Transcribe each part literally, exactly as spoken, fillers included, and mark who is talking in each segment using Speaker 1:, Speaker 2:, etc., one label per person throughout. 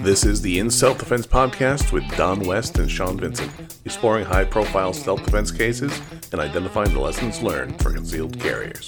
Speaker 1: This is the In Self-Defense podcast with Don West and Sean Vincent, exploring high-profile self-defense cases and identifying the lessons learned for concealed carriers.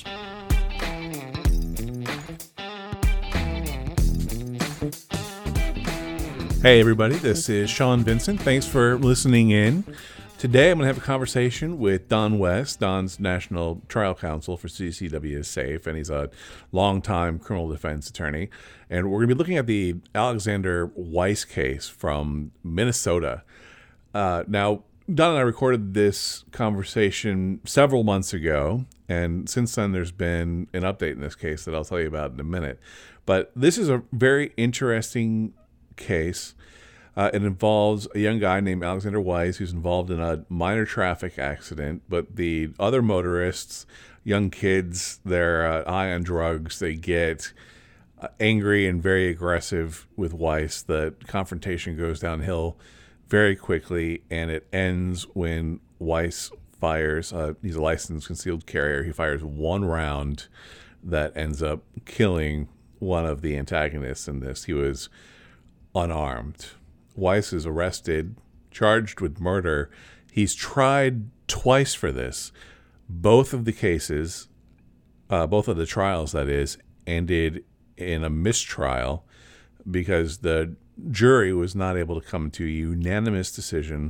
Speaker 1: Hey everybody, this is Sean Vincent. Thanks for listening in. Today I'm going to have a conversation with Don West. Don's National Trial Counsel for C C W is Safe, and he's a longtime criminal defense attorney. And we're going to be looking at the Alexander Weiss case from Minnesota. Uh, now, Don and I recorded this conversation several months ago, and since then there's been an update in this case that I'll tell you about in a minute. But this is a very interesting case. Uh, it involves a young guy named Alexander Weiss who's involved in a minor traffic accident, but the other motorists, young kids, they're uh, high on drugs. They get uh, angry and very aggressive with Weiss. The confrontation goes downhill very quickly, and it ends when Weiss fires, uh, he's a licensed concealed carrier, he fires one round that ends up killing one of the antagonists in this. He was unarmed. Weiss is arrested, charged with murder. He's tried twice for this. Both of the cases, uh, both of the trials, that is, ended in a mistrial because the jury was not able to come to a unanimous decision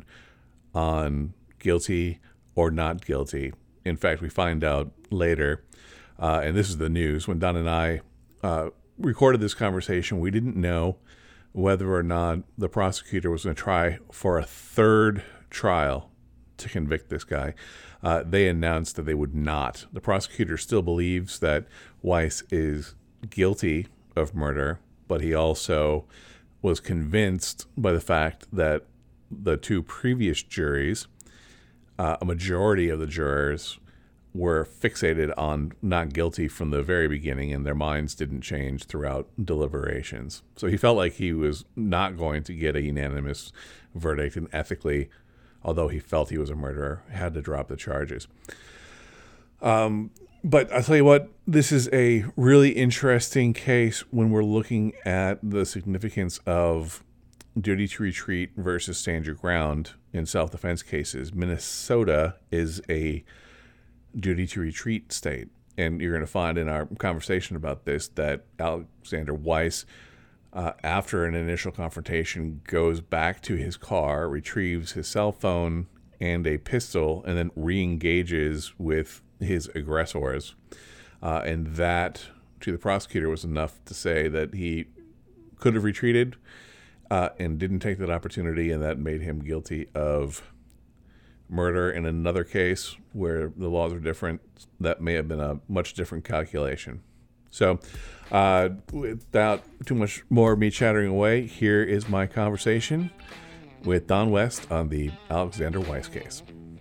Speaker 1: on guilty or not guilty. In fact, we find out later, uh, and this is the news, when Don and I uh, recorded this conversation, we didn't know whether or not the prosecutor was going to try for a third trial to convict this guy. Uh, they announced that they would not. The prosecutor still believes that Weiss is guilty of murder, but he also was convinced by the fact that the two previous juries, uh, a majority of the jurors, were fixated on not guilty from the very beginning, and their minds didn't change throughout deliberations. So he felt like he was not going to get a unanimous verdict, and ethically, although he felt he was a murderer, had to drop the charges. Um, but I'll tell you what, this is a really interesting case when we're looking at the significance of duty to retreat versus stand your ground in self-defense cases. Minnesota is a duty to retreat state. And you're going to find in our conversation about this that Alexander Weiss, uh, after an initial confrontation, goes back to his car, retrieves his cell phone and a pistol, and then re-engages with his aggressors. Uh, and that, to the prosecutor, was enough to say that he could have retreated uh, and didn't take that opportunity, and that made him guilty of murder. In another case where the laws are different, that may have been a much different calculation. So uh, without too much more of me chattering away, here is my conversation with Don West on the Alexander Weiss case.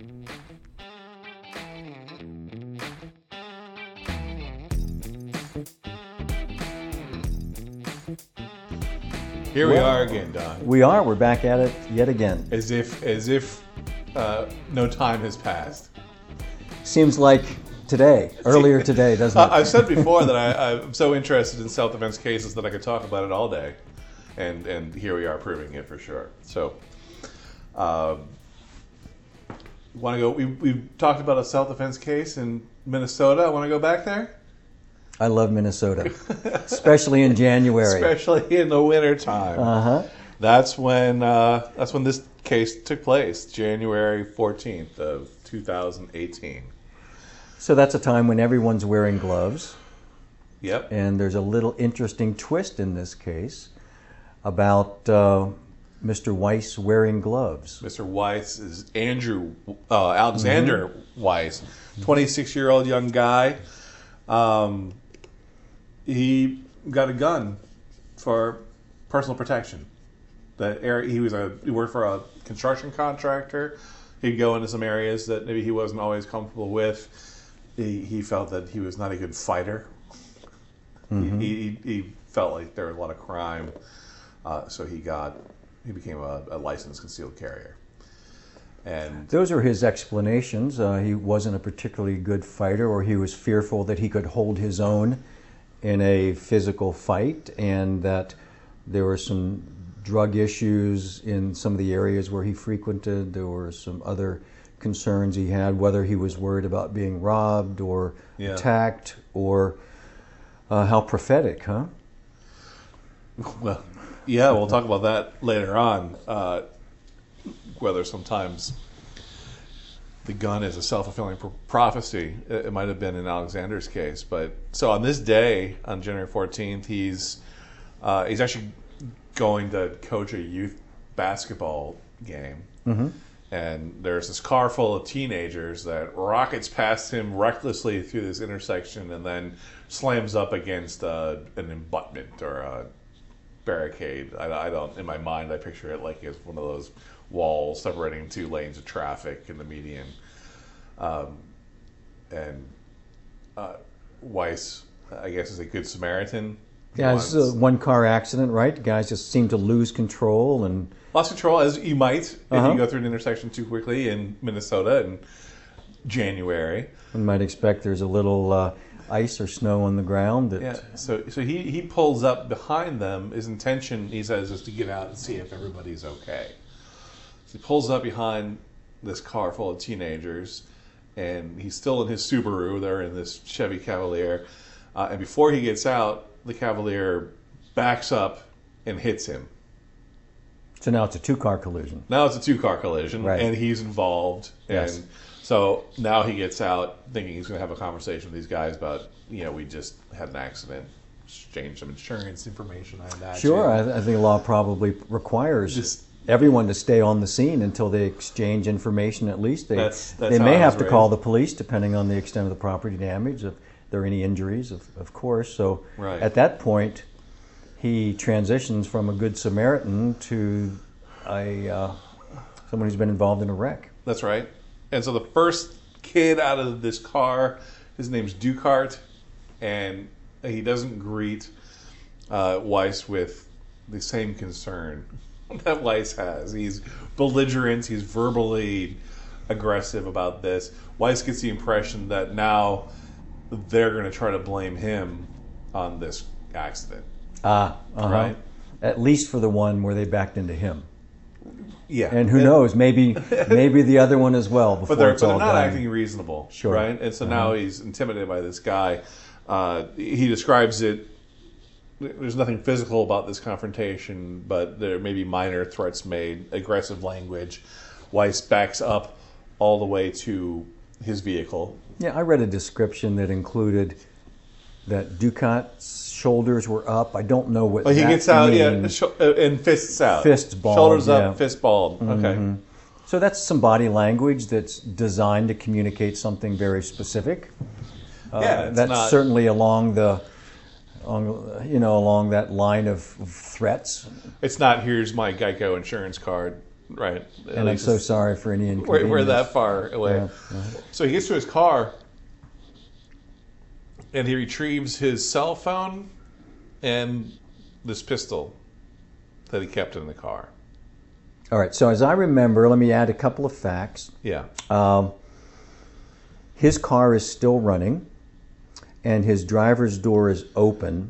Speaker 1: Here we
Speaker 2: well,
Speaker 1: are again, Don.
Speaker 2: We are. We're back at it yet again.
Speaker 1: As if, as if Uh, no time has passed.
Speaker 2: Seems like today, earlier today, doesn't it?
Speaker 1: I've said before that I, I'm so interested in self-defense cases that I could talk about it all day, and and here we are proving it for sure. So, uh, want to go? We we talked about a self-defense case in Minnesota. I want to go back there.
Speaker 2: I love Minnesota, especially in January,
Speaker 1: especially in the winter time.
Speaker 2: Uh huh.
Speaker 1: That's when uh, that's when this case took place, January fourteenth of two thousand eighteen.
Speaker 2: So that's a time when everyone's wearing gloves.
Speaker 1: Yep.
Speaker 2: And there's a little interesting twist in this case about uh, Mister Weiss wearing gloves.
Speaker 1: Mister Weiss is Andrew uh, Alexander mm-hmm. Weiss, twenty-six-year-old young guy. Um, he got a gun for personal protection. The area he was a he worked for a construction contractor. He'd go into some areas that maybe he wasn't always comfortable with. He he felt that he was not a good fighter. Mm-hmm. He, he he felt like there was a lot of crime, uh, so he got he became a, a licensed concealed carrier. And
Speaker 2: those are his explanations. Uh, he wasn't a particularly good fighter, or he was fearful that he could hold his own in a physical fight, and that there were some drug issues in some of the areas where he frequented. There were some other concerns he had, whether he was worried about being robbed or yeah. attacked, or uh, how prophetic, huh?
Speaker 1: Well, yeah, we'll talk about that later on. Uh, whether sometimes the gun is a self-fulfilling prophecy. It might have been in Alexander's case. But so on this day, on January fourteenth, he's uh, he's actually going to coach a youth basketball game. Mm-hmm. And there's this car full of teenagers that rockets past him recklessly through this intersection and then slams up against uh, an abutment or a barricade. I, I don't, in my mind, I picture it like it's one of those walls separating two lanes of traffic in the median. Um, and uh, Weiss, I guess, is a good Samaritan.
Speaker 2: Yeah, it's a one-car accident, right? The guys just seem to lose control and
Speaker 1: lost control, as you might if
Speaker 2: uh-huh.
Speaker 1: you go through an intersection too quickly in Minnesota in January.
Speaker 2: One might expect there's a little uh, ice or snow on the ground. That...
Speaker 1: Yeah. So, so he he pulls up behind them. His intention, he says, is to get out and see if everybody's okay. So he pulls up behind this car full of teenagers, and he's still in his Subaru. They're in this Chevy Cavalier, uh, and before he gets out, the Cavalier backs up and hits him.
Speaker 2: So now it's a two-car collision.
Speaker 1: Now it's a two-car collision,
Speaker 2: right.
Speaker 1: And he's involved.
Speaker 2: Yes.
Speaker 1: And so now he gets out thinking he's going to have a conversation with these guys about, you know, we just had an accident, exchange some insurance information on that.
Speaker 2: Sure, I, I think the law probably requires just, everyone to stay on the scene until they exchange information at least. They,
Speaker 1: that's, that's
Speaker 2: they may have to
Speaker 1: raised.
Speaker 2: call the police depending on the extent of the property damage, if there are any injuries, of, of course. So
Speaker 1: right.
Speaker 2: At that point, he transitions from a good Samaritan to a uh, someone who's been involved in a wreck.
Speaker 1: That's right. And so the first kid out of this car, his name's Dukart, and he doesn't greet uh, Weiss with the same concern that Weiss has. He's belligerent. He's verbally aggressive about this. Weiss gets the impression that now they're going to try to blame him on this accident.
Speaker 2: Ah, uh-huh.
Speaker 1: Right?
Speaker 2: At least for the one where they backed into him.
Speaker 1: Yeah.
Speaker 2: And who and, knows, maybe maybe the other one as well before
Speaker 1: but they're,
Speaker 2: it's
Speaker 1: but
Speaker 2: all
Speaker 1: they're not
Speaker 2: done.
Speaker 1: acting reasonable.
Speaker 2: Sure.
Speaker 1: Right? And so
Speaker 2: uh-huh.
Speaker 1: now he's intimidated by this guy. Uh, he describes it, there's nothing physical about this confrontation, but there may be minor threats made, aggressive language. Weiss backs up all the way to his vehicle.
Speaker 2: Yeah, I read a description that included that Ducat's shoulders were up. I don't know what
Speaker 1: well, he
Speaker 2: that
Speaker 1: gets out,
Speaker 2: means.
Speaker 1: yeah, and fists out.
Speaker 2: Fists balled.
Speaker 1: Shoulders up,
Speaker 2: yeah.
Speaker 1: fist balled. Okay.
Speaker 2: Mm-hmm. So that's some body language that's designed to communicate something very specific. Uh,
Speaker 1: yeah, it's
Speaker 2: that's
Speaker 1: not...
Speaker 2: certainly along the, along, you know, along that line of threats.
Speaker 1: It's not, here's my Geico insurance card, right? At
Speaker 2: and I'm so sorry for any inconvenience.
Speaker 1: We're, we're that far away.
Speaker 2: Yeah. Uh-huh.
Speaker 1: So he gets to his car, and he retrieves his cell phone and this pistol that he kept in the car.
Speaker 2: All right, so as I remember, let me add a couple of facts.
Speaker 1: Yeah.
Speaker 2: Um, his car is still running, and his driver's door is open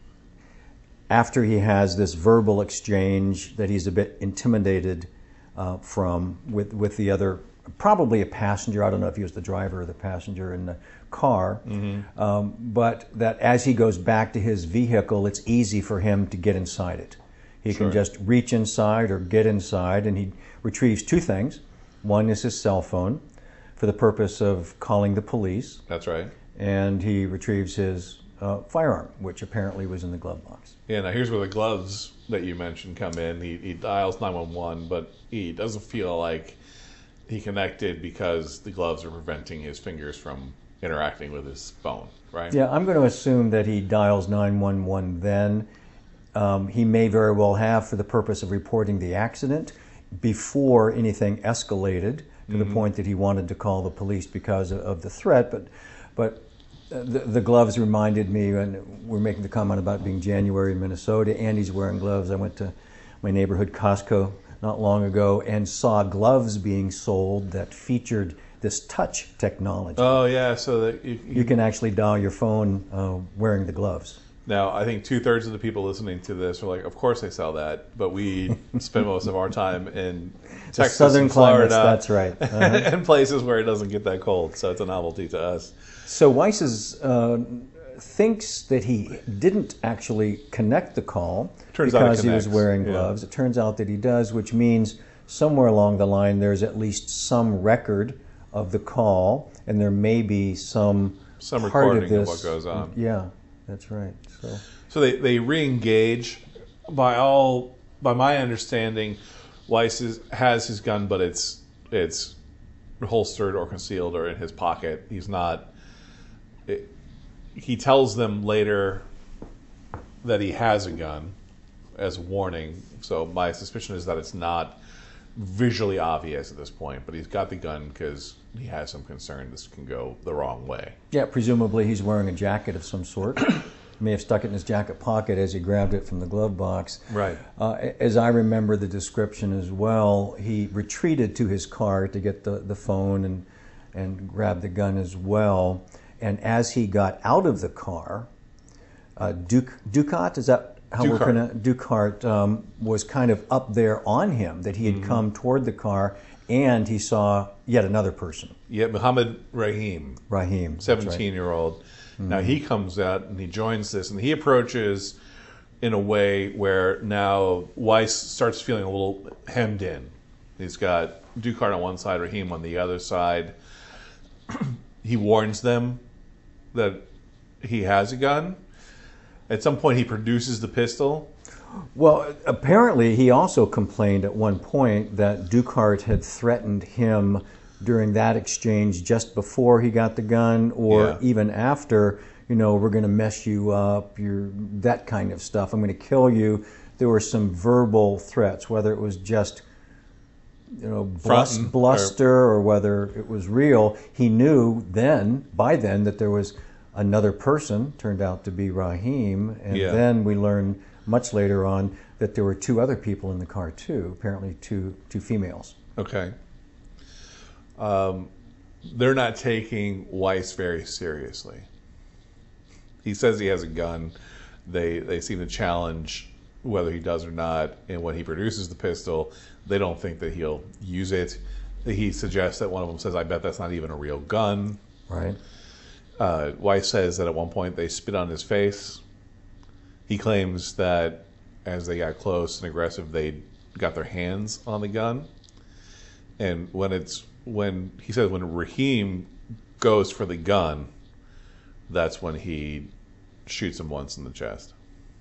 Speaker 2: after he has this verbal exchange that he's a bit intimidated uh, from with, with the other, probably a passenger. I don't know if he was the driver or the passenger in the car, mm-hmm. um, but that as he goes back to his vehicle, it's easy for him to get inside it. He
Speaker 1: Sure.
Speaker 2: can just reach inside or get inside, and he retrieves two things. One is his cell phone for the purpose of calling the police.
Speaker 1: That's right.
Speaker 2: And he retrieves his uh, firearm, which apparently was in the glove box.
Speaker 1: Yeah, now here's where the gloves that you mentioned come in. He, he dials nine one one, but he doesn't feel like he connected because the gloves are preventing his fingers from interacting with his phone, right?
Speaker 2: Yeah, I'm going to assume that he dials nine one one then. Um, he may very well have for the purpose of reporting the accident before anything escalated to mm-hmm. the point that he wanted to call the police because of, of the threat. But but the, the gloves reminded me, and we're making the comment about being January in Minnesota, Andy's wearing gloves. I went to my neighborhood Costco not long ago and saw gloves being sold that featured this touch technology.
Speaker 1: Oh, yeah, so that you,
Speaker 2: you can actually dial your phone uh, wearing the gloves.
Speaker 1: Now, I think two-thirds of the people listening to this are like, of course they sell that, but we spend most of our time in
Speaker 2: The
Speaker 1: Texas
Speaker 2: southern
Speaker 1: and Florida.
Speaker 2: climates, that's right. Uh-huh.
Speaker 1: And places where it doesn't get that cold, so it's a novelty to us.
Speaker 2: So Weiss is, uh, thinks that he didn't actually connect the call
Speaker 1: Turns out it
Speaker 2: because he was
Speaker 1: connects,
Speaker 2: wearing
Speaker 1: yeah.
Speaker 2: gloves. It turns out that he does, which means somewhere along the line there's at least some record of the call, and there may be some
Speaker 1: Some
Speaker 2: part
Speaker 1: recording
Speaker 2: of this.
Speaker 1: of what goes on.
Speaker 2: Yeah, that's right. So
Speaker 1: So they, they re-engage. By all, by my understanding, Weiss is, has his gun, but it's it's holstered or concealed or in his pocket. He's not. It, he tells them later that he has a gun as a warning. So my suspicion is that it's not visually obvious at this point, but he's got the gun because he has some concern this can go the wrong way.
Speaker 2: yeah, presumably he's wearing a jacket of some sort. May have stuck it in his jacket pocket as he grabbed it from the glove box.
Speaker 1: Right.
Speaker 2: Uh, as I remember the description as well, he retreated to his car to get the, the phone and and grab the gun as well. And as he got out of the car, uh, Duc, Ducat, is that how we're
Speaker 1: Ducart.
Speaker 2: pronouncing Ducart um, was kind of up there on him, that he had come toward the car, and he saw yet another person,
Speaker 1: Yeah, Muhammad Rahim,
Speaker 2: Rahim. that's right.
Speaker 1: seventeen-year-old. Now he comes out and he joins this, and he approaches in a way where now Weiss starts feeling a little hemmed in. He's got Ducart on one side, Rahim on the other side. He warns them that he has a gun. At some point, he produces the pistol.
Speaker 2: Well, apparently he also complained at one point that Ducart had threatened him during that exchange just before he got the gun, or
Speaker 1: Yeah.
Speaker 2: even after, you know, we're going to mess you up, you're that kind of stuff, I'm going to kill you. There were some verbal threats, whether it was just, you know, blus-
Speaker 1: Frontin',
Speaker 2: bluster or whether it was real. He knew then, by then, that there was another person, turned out to be Rahim, and
Speaker 1: Yeah.
Speaker 2: then we learned much later on that there were two other people in the car too, apparently two two females.
Speaker 1: Okay. Um, they're not taking Weiss very seriously. He says he has a gun. They they seem to challenge whether he does or not. And when he produces the pistol, they don't think that he'll use it. He suggests that one of them says, "I bet that's not even a real gun."
Speaker 2: Right.
Speaker 1: Uh, Weiss says that at one point they spit on his face. He claims that as they got close and aggressive, they got their hands on the gun. And when it's when he says when Rahim goes for the gun, that's when he shoots him once in the chest.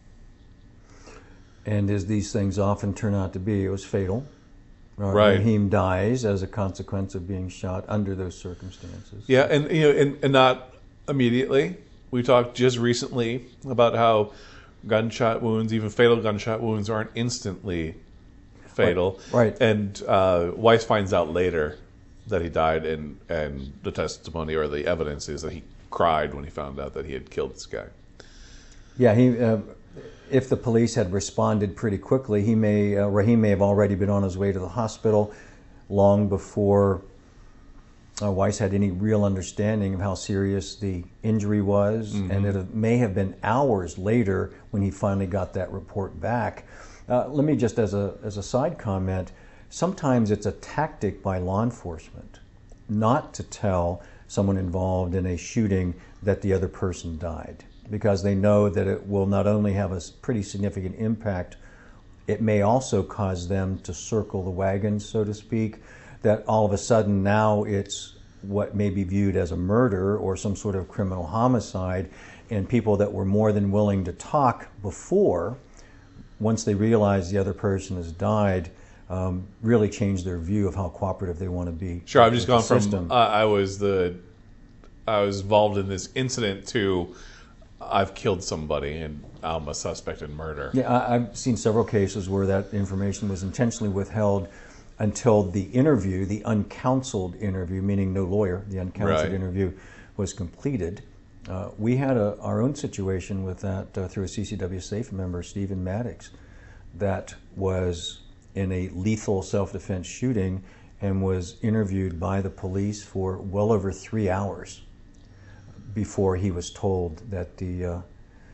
Speaker 2: And as these things often turn out to be, it was fatal. Uh,
Speaker 1: Right.
Speaker 2: Rahim dies as a consequence of being shot under those circumstances.
Speaker 1: Yeah, and you know, and, and not immediately. We talked just recently about how gunshot wounds, even fatal gunshot wounds, aren't instantly fatal.
Speaker 2: Right. Right.
Speaker 1: And uh, Weiss finds out later that he died, and and the testimony or the evidence is that he cried when he found out that he had killed this guy.
Speaker 2: Yeah, he. Uh, if the police had responded pretty quickly, he may uh, Rahim may have already been on his way to the hospital long before uh, Weiss had any real understanding of how serious the injury was, mm-hmm. and it may have been hours later when he finally got that report back. Uh, let me just, as a as a side comment, sometimes it's a tactic by law enforcement not to tell someone involved in a shooting that the other person died, because they know that it will not only have a pretty significant impact, it may also cause them to circle the wagons, so to speak, that all of a sudden now it's what may be viewed as a murder or some sort of criminal homicide, and people that were more than willing to talk before, once they realize the other person has died, um, really change their view of how cooperative they want to be.
Speaker 1: Sure, I've just
Speaker 2: with
Speaker 1: gone
Speaker 2: the
Speaker 1: from
Speaker 2: system.
Speaker 1: uh, I was the I was involved in this incident to I've killed somebody and I'm a suspect in murder.
Speaker 2: Yeah, I, I've seen several cases where that information was intentionally withheld until the interview, the uncounseled interview, meaning no lawyer, the uncounseled
Speaker 1: Right.
Speaker 2: interview was completed. Uh, we had a, our own situation with that uh, through a C C W SAFE member, Stephen Maddox, that was in a lethal self-defense shooting and was interviewed by the police for well over three hours before he was told that the uh,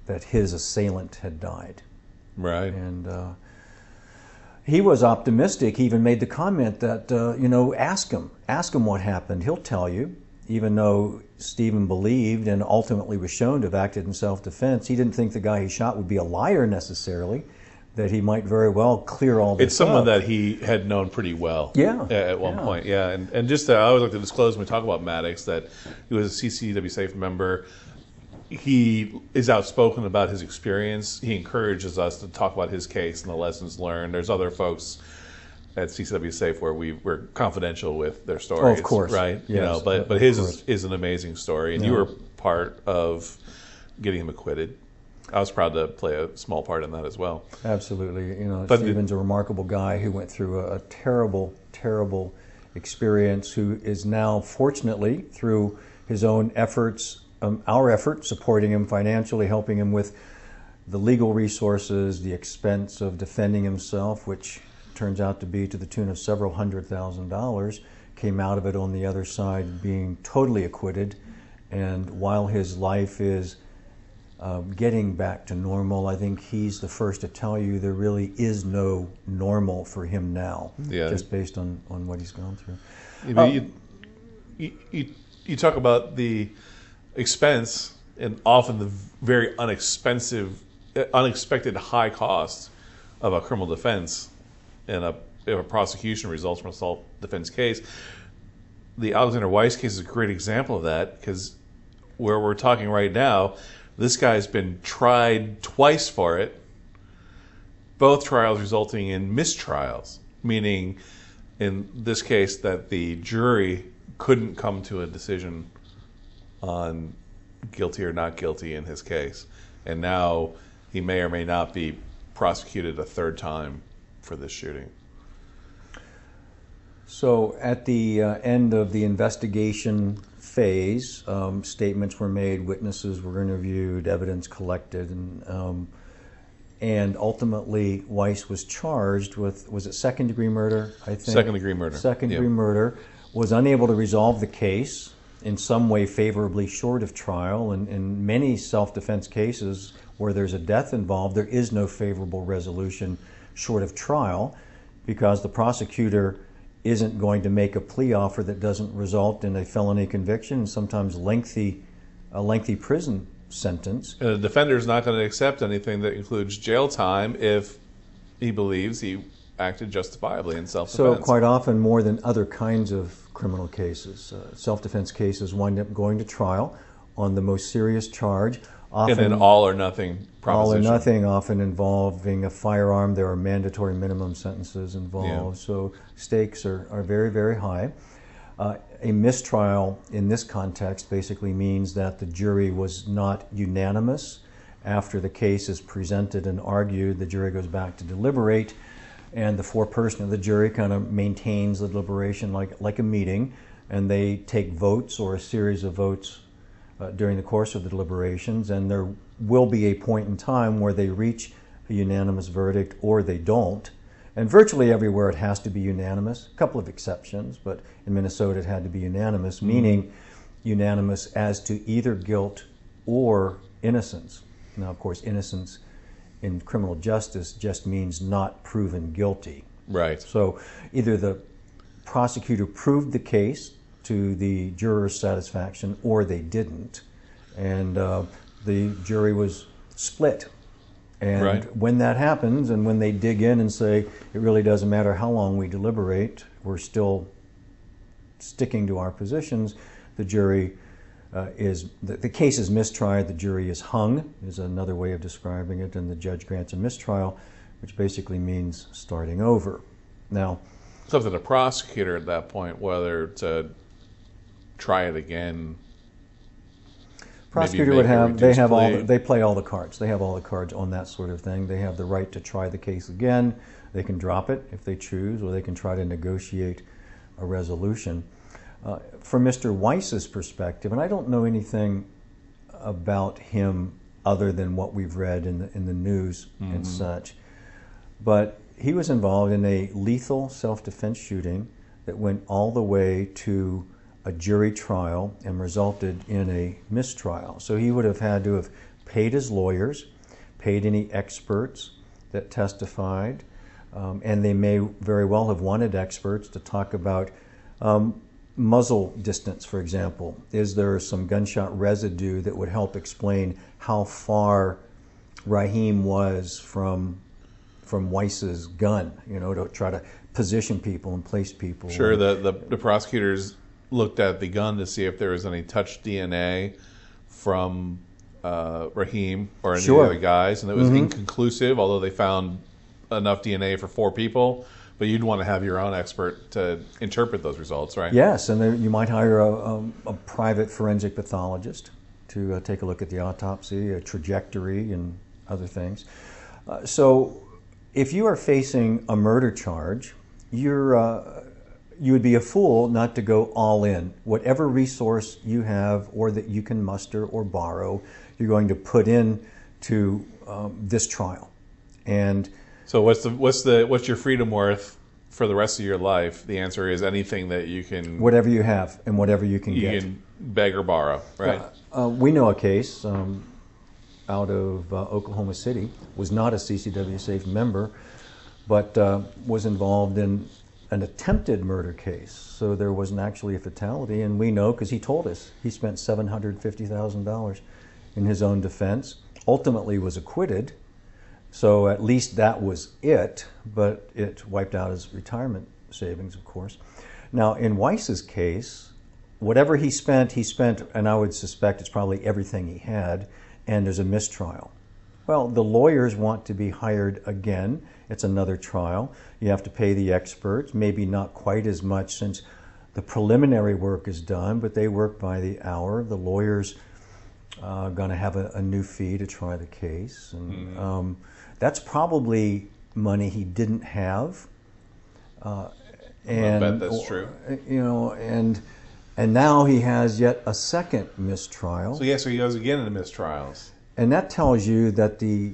Speaker 2: that his assailant had died.
Speaker 1: Right.
Speaker 2: And uh, he was optimistic. He even made the comment that, uh, you know, ask him. Ask him what happened. He'll tell you. Even though Stephen believed and ultimately was shown to have acted in self-defense, he didn't think the guy he shot would be a liar necessarily, that he might very well clear all this
Speaker 1: It's someone
Speaker 2: up.
Speaker 1: that he had known pretty well.
Speaker 2: Yeah.
Speaker 1: At one
Speaker 2: yeah.
Speaker 1: point, yeah. And and just to, I always like to disclose when we talk about Maddox that he was a C C W Safe member. He is outspoken about his experience. He encourages us to talk about his case and the lessons learned. There's other folks at C C W Safe where we we're confidential with their stories.
Speaker 2: Oh, of course.
Speaker 1: Right?
Speaker 2: Yes,
Speaker 1: you know, but
Speaker 2: of
Speaker 1: but his
Speaker 2: course.
Speaker 1: is, is an amazing story. And
Speaker 2: Yeah.
Speaker 1: you were part of getting him acquitted. I was proud to play a small part in that as well.
Speaker 2: Absolutely. You know,
Speaker 1: But
Speaker 2: Stephen's a remarkable guy who went through a, a terrible, terrible experience, who is now, fortunately, through his own efforts, um, our efforts, supporting him financially, helping him with the legal resources, the expense of defending himself, which turns out to be to the tune of several hundred thousand dollars, came out of it on the other side being totally acquitted. And while his life is Uh, getting back to normal, I think he's the first to tell you there really is no normal for him now,
Speaker 1: Yeah.
Speaker 2: just based on, on what he's gone through.
Speaker 1: You, know,
Speaker 2: Um,
Speaker 1: you, you, you, you talk about the expense and often the very unexpensive, uh, unexpected high cost of a criminal defense and a, if a prosecution results from a self-defense case. The Alexander Weiss case is a great example of that, because where we're talking right now, this guy's been tried twice for it, both trials resulting in mistrials, meaning in this case that the jury couldn't come to a decision on guilty or not guilty in his case. And now he may or may not be prosecuted a third time for this shooting.
Speaker 2: So at the uh, end of the investigation phase, um, statements were made, witnesses were interviewed, evidence collected, and um, and ultimately Weiss was charged with, was it second degree murder, I think?
Speaker 1: Second degree murder.
Speaker 2: Second degree
Speaker 1: Yep.
Speaker 2: murder, was unable to resolve the case in some way favorably short of trial. And in many self-defense cases where there's a death involved, there is no favorable resolution short of trial, because the prosecutor isn't going to make a plea offer that doesn't result in a felony conviction, and sometimes lengthy, a lengthy prison sentence.
Speaker 1: And the defender is not going to accept anything that includes jail time if he believes he acted justifiably in self-defense.
Speaker 2: So quite often, more than other kinds of criminal cases, uh, self-defense cases wind up going to trial on the most serious charge. Often,
Speaker 1: and then all or nothing proposition.
Speaker 2: all or nothing, often involving a firearm. There are mandatory minimum sentences involved.
Speaker 1: Yeah.
Speaker 2: So stakes are, are very, very high. Uh, a mistrial in this context basically means that the jury was not unanimous. After the case is presented and argued, the jury goes back to deliberate, and the foreperson of the jury kind of maintains the deliberation like, like a meeting, and they take votes or a series of votes uh, during the course of the deliberations, and there will be a point in time where they reach a unanimous verdict or they don't. And virtually everywhere it has to be unanimous, a couple of exceptions, but in Minnesota it had to be unanimous, mm-hmm. meaning unanimous as to either guilt or innocence. Now, of course, innocence in criminal justice just means not proven guilty.
Speaker 1: Right.
Speaker 2: So either the prosecutor proved the case to the juror's satisfaction or they didn't. And uh, the jury was split. And
Speaker 1: right.
Speaker 2: when that happens, and when they dig in and say, it really doesn't matter how long we deliberate, we're still sticking to our positions, the jury uh, is, the, the case is mistried, the jury is hung, is another way of describing it, and the judge grants a mistrial, which basically means starting over. Now,
Speaker 1: it's up to the prosecutor at that point whether to try it again.
Speaker 2: Prosecutor would have, they have all, the, they play all the cards. They have all the cards on that sort of thing. They have the right to try the case again. They can drop it if they choose, or they can try to negotiate a resolution. Uh, from Mister Weiss's perspective, and I don't know anything about him other than what we've read in the, in the news mm-hmm. and such, but he was involved in a lethal self-defense shooting that went all the way to a jury trial and resulted in a mistrial. So he would have had to have paid his lawyers, paid any experts that testified, um, and they may very well have wanted experts to talk about um, muzzle distance, for example. Is there some gunshot residue that would help explain how far Rahim was from from Weiss's gun, you know, to try to position people and place people.
Speaker 1: Sure, the, the, the prosecutors looked at the gun to see if there was any touch D N A from uh, Rahim or any
Speaker 2: Sure.
Speaker 1: of the other guys, and it was
Speaker 2: Mm-hmm.
Speaker 1: inconclusive, although they found enough D N A for four people. But you'd want to have your own expert to interpret those results, right?
Speaker 2: Yes, and then you might hire a, a, a private forensic pathologist to uh, take a look at the autopsy, a trajectory, and other things. Uh, so if you are facing a murder charge, you're, uh, you would be a fool not to go all in. Whatever resource you have or that you can muster or borrow, you're going to put in to um, this trial. And
Speaker 1: So what's the what's the what's your freedom worth for the rest of your life? The answer is anything that you can
Speaker 2: whatever you have and whatever you can
Speaker 1: you
Speaker 2: get.
Speaker 1: can beg or borrow, right?
Speaker 2: Uh, uh, we know a case um, out of uh, Oklahoma City, was not a C C W SAFE member, but uh, was involved in an attempted murder case. So there wasn't actually a fatality, and we know because he told us he spent seven hundred fifty thousand dollars in his own defense, ultimately was acquitted. So at least that was it, but it wiped out his retirement savings, of course. Now, in Weiss's case, whatever he spent, he spent, and I would suspect it's probably everything he had, and there's a mistrial. Well, the lawyers want to be hired again. It's another trial. You have to pay the experts, maybe not quite as much since the preliminary work is done, but they work by the hour. The lawyers are going to have a, a new fee to try the case. And mm-hmm. um, that's probably money he didn't have. Uh, and,
Speaker 1: I bet that's true.
Speaker 2: You know, and and now he has yet a second mistrial.
Speaker 1: So yeah, so he goes again into mistrials.
Speaker 2: And that tells you that the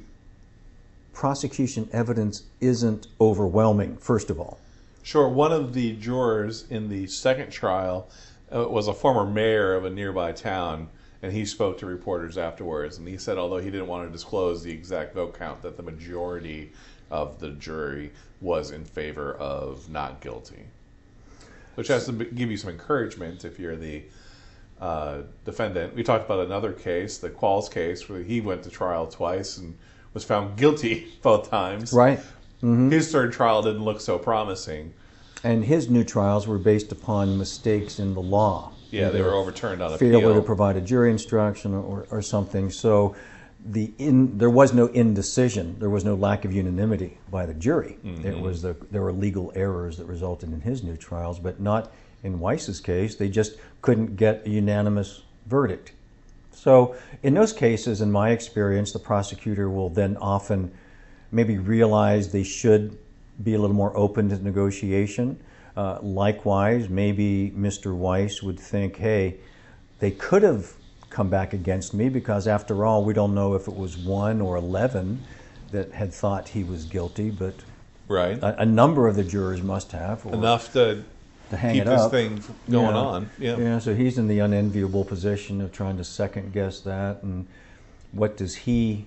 Speaker 2: prosecution evidence isn't overwhelming, first of all.
Speaker 1: Sure, one of the jurors in the second trial uh, was a former mayor of a nearby town, and he spoke to reporters afterwards, and he said although he didn't want to disclose the exact vote count, that the majority of the jury was in favor of not guilty. Which has to be, give you some encouragement if you're the uh, defendant. We talked about another case, the Qualls case, where he went to trial twice and was found guilty both times.
Speaker 2: Right. Mm-hmm.
Speaker 1: His third trial didn't look so promising.
Speaker 2: And his new trials were based upon mistakes in the law.
Speaker 1: Yeah, they were overturned on appeal.
Speaker 2: Failure to provide a jury instruction or, or something. So the in, there was no indecision. There was no lack of unanimity by the jury. Mm-hmm. It was the, there were legal errors that resulted in his new trials, but not in Weiss's case. They just couldn't get a unanimous verdict. So in those cases, in my experience, the prosecutor will then often maybe realize they should be a little more open to negotiation. Uh, likewise, maybe Mister Weiss would think, hey, they could have come back against me because after all, we don't know if it was one or eleven that had thought he was guilty, but
Speaker 1: right.
Speaker 2: a, a number of the jurors must have. Or,
Speaker 1: enough to
Speaker 2: to hang
Speaker 1: keep
Speaker 2: it
Speaker 1: this
Speaker 2: up.
Speaker 1: thing going
Speaker 2: yeah.
Speaker 1: on. Yeah.
Speaker 2: yeah, so he's in the unenviable position of trying to second guess that, and what does he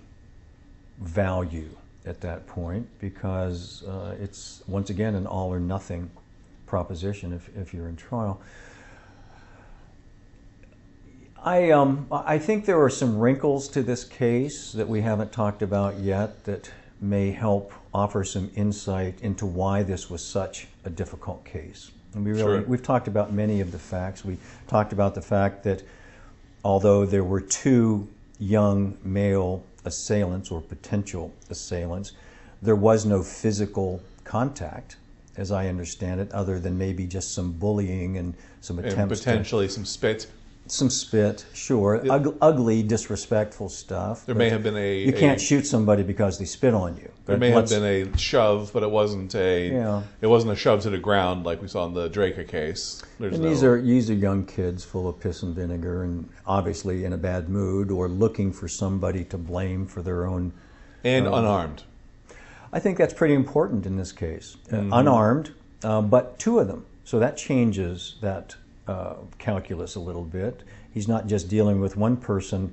Speaker 2: value at that point? Because uh, it's, once again, an all or nothing proposition if, if you're in trial. I, um, I think there are some wrinkles to this case that we haven't talked about yet that may help offer some insight into why this was such a difficult case. And we really,
Speaker 1: Sure.
Speaker 2: we've talked about many of the facts. We talked about the fact that although there were two young male assailants or potential assailants, there was no physical contact, as I understand it, other than maybe just some bullying and some attempts
Speaker 1: And potentially
Speaker 2: to,
Speaker 1: some spit.
Speaker 2: some spit, sure, Ug- ugly, disrespectful stuff.
Speaker 1: There may have been a...
Speaker 2: You can't
Speaker 1: a,
Speaker 2: shoot somebody because they spit on you.
Speaker 1: There
Speaker 2: But
Speaker 1: may have
Speaker 2: let's-
Speaker 1: been a shove, but it wasn't a...
Speaker 2: Yeah.
Speaker 1: It wasn't a shove to the ground like we saw in the Draker case. There's
Speaker 2: And
Speaker 1: no,
Speaker 2: these are these are young kids full of piss and vinegar, and obviously in a bad mood, or looking for somebody to blame for their own.
Speaker 1: And
Speaker 2: um,
Speaker 1: unarmed.
Speaker 2: I think that's pretty important in this case.
Speaker 1: Mm-hmm.
Speaker 2: Uh, unarmed, uh, but two of them. So that changes that uh, calculus a little bit. He's not just dealing with one person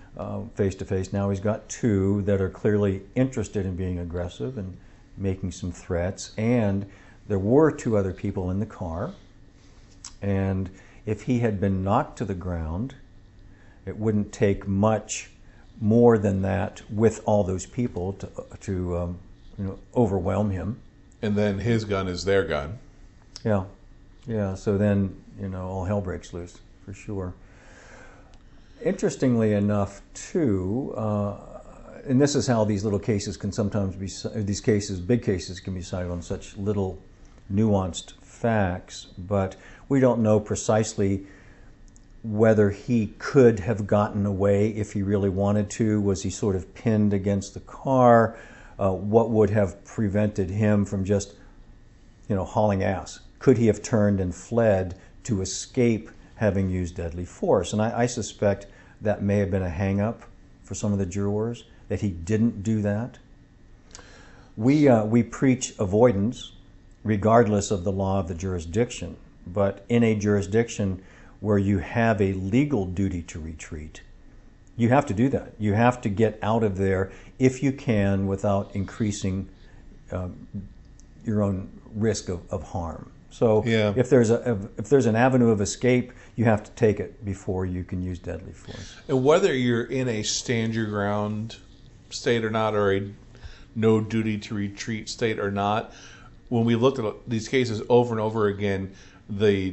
Speaker 2: uh, face to face. Now he's got two that are clearly interested in being aggressive and making some threats. And there were two other people in the car. And if he had been knocked to the ground, it wouldn't take much more than that with all those people to, to um, you know, overwhelm him.
Speaker 1: And then his gun is their gun.
Speaker 2: Yeah, yeah. So then, you know, all hell breaks loose for sure. Interestingly enough, too, uh, and this is how these little cases can sometimes be, these cases, big cases, can be cited on such little nuanced facts, but we don't know precisely whether he could have gotten away if he really wanted to. Was he sort of pinned against the car? Uh, what would have prevented him from just, you know, hauling ass? Could he have turned and fled to escape having used deadly force? And I, I suspect that may have been a hang-up for some of the jurors, that he didn't do that. We, uh, we preach avoidance regardless of the law of the jurisdiction. But in a jurisdiction where you have a legal duty to retreat, you have to do that. You have to get out of there if you can without increasing um, your own risk of, of harm. So
Speaker 1: yeah.
Speaker 2: if there's a if there's an avenue of escape, you have to take it before you can use deadly force.
Speaker 1: And whether you're in a stand your ground state or not, or a no duty to retreat state or not, when we looked at these cases over and over again, the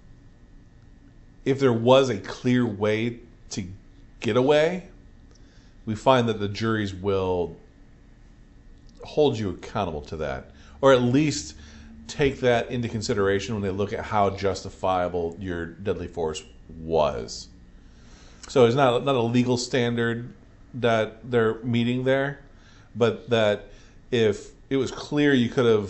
Speaker 1: if there was a clear way to get away, we find that the juries will hold you accountable to that, or at least take that into consideration when they look at how justifiable your deadly force was. So it's not not a legal standard that they're meeting there, but that if it was clear you could have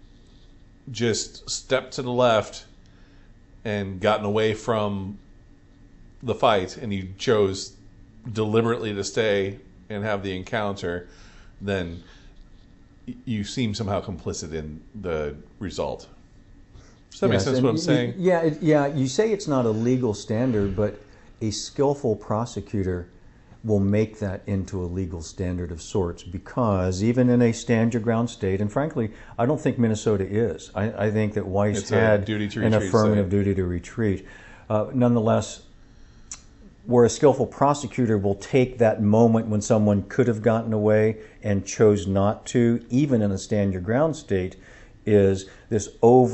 Speaker 1: just stepped to the left and gotten away from the fight, and you chose deliberately to stay and have the encounter, then you seem somehow complicit in the result. Does that
Speaker 2: Yes,
Speaker 1: make sense
Speaker 2: and
Speaker 1: what I'm
Speaker 2: y-
Speaker 1: saying?
Speaker 2: Yeah, it, yeah. You say it's not a legal standard, but a skillful prosecutor will make that into a legal standard of sorts, because even in a stand your ground state, and frankly, I don't think Minnesota is. I, I think that Weiss
Speaker 1: It's a
Speaker 2: had
Speaker 1: duty to
Speaker 2: an
Speaker 1: retreat
Speaker 2: affirmative
Speaker 1: state.
Speaker 2: duty to retreat. Uh, nonetheless, where a skillful prosecutor will take that moment when someone could have gotten away and chose not to, even in a stand your ground state, is this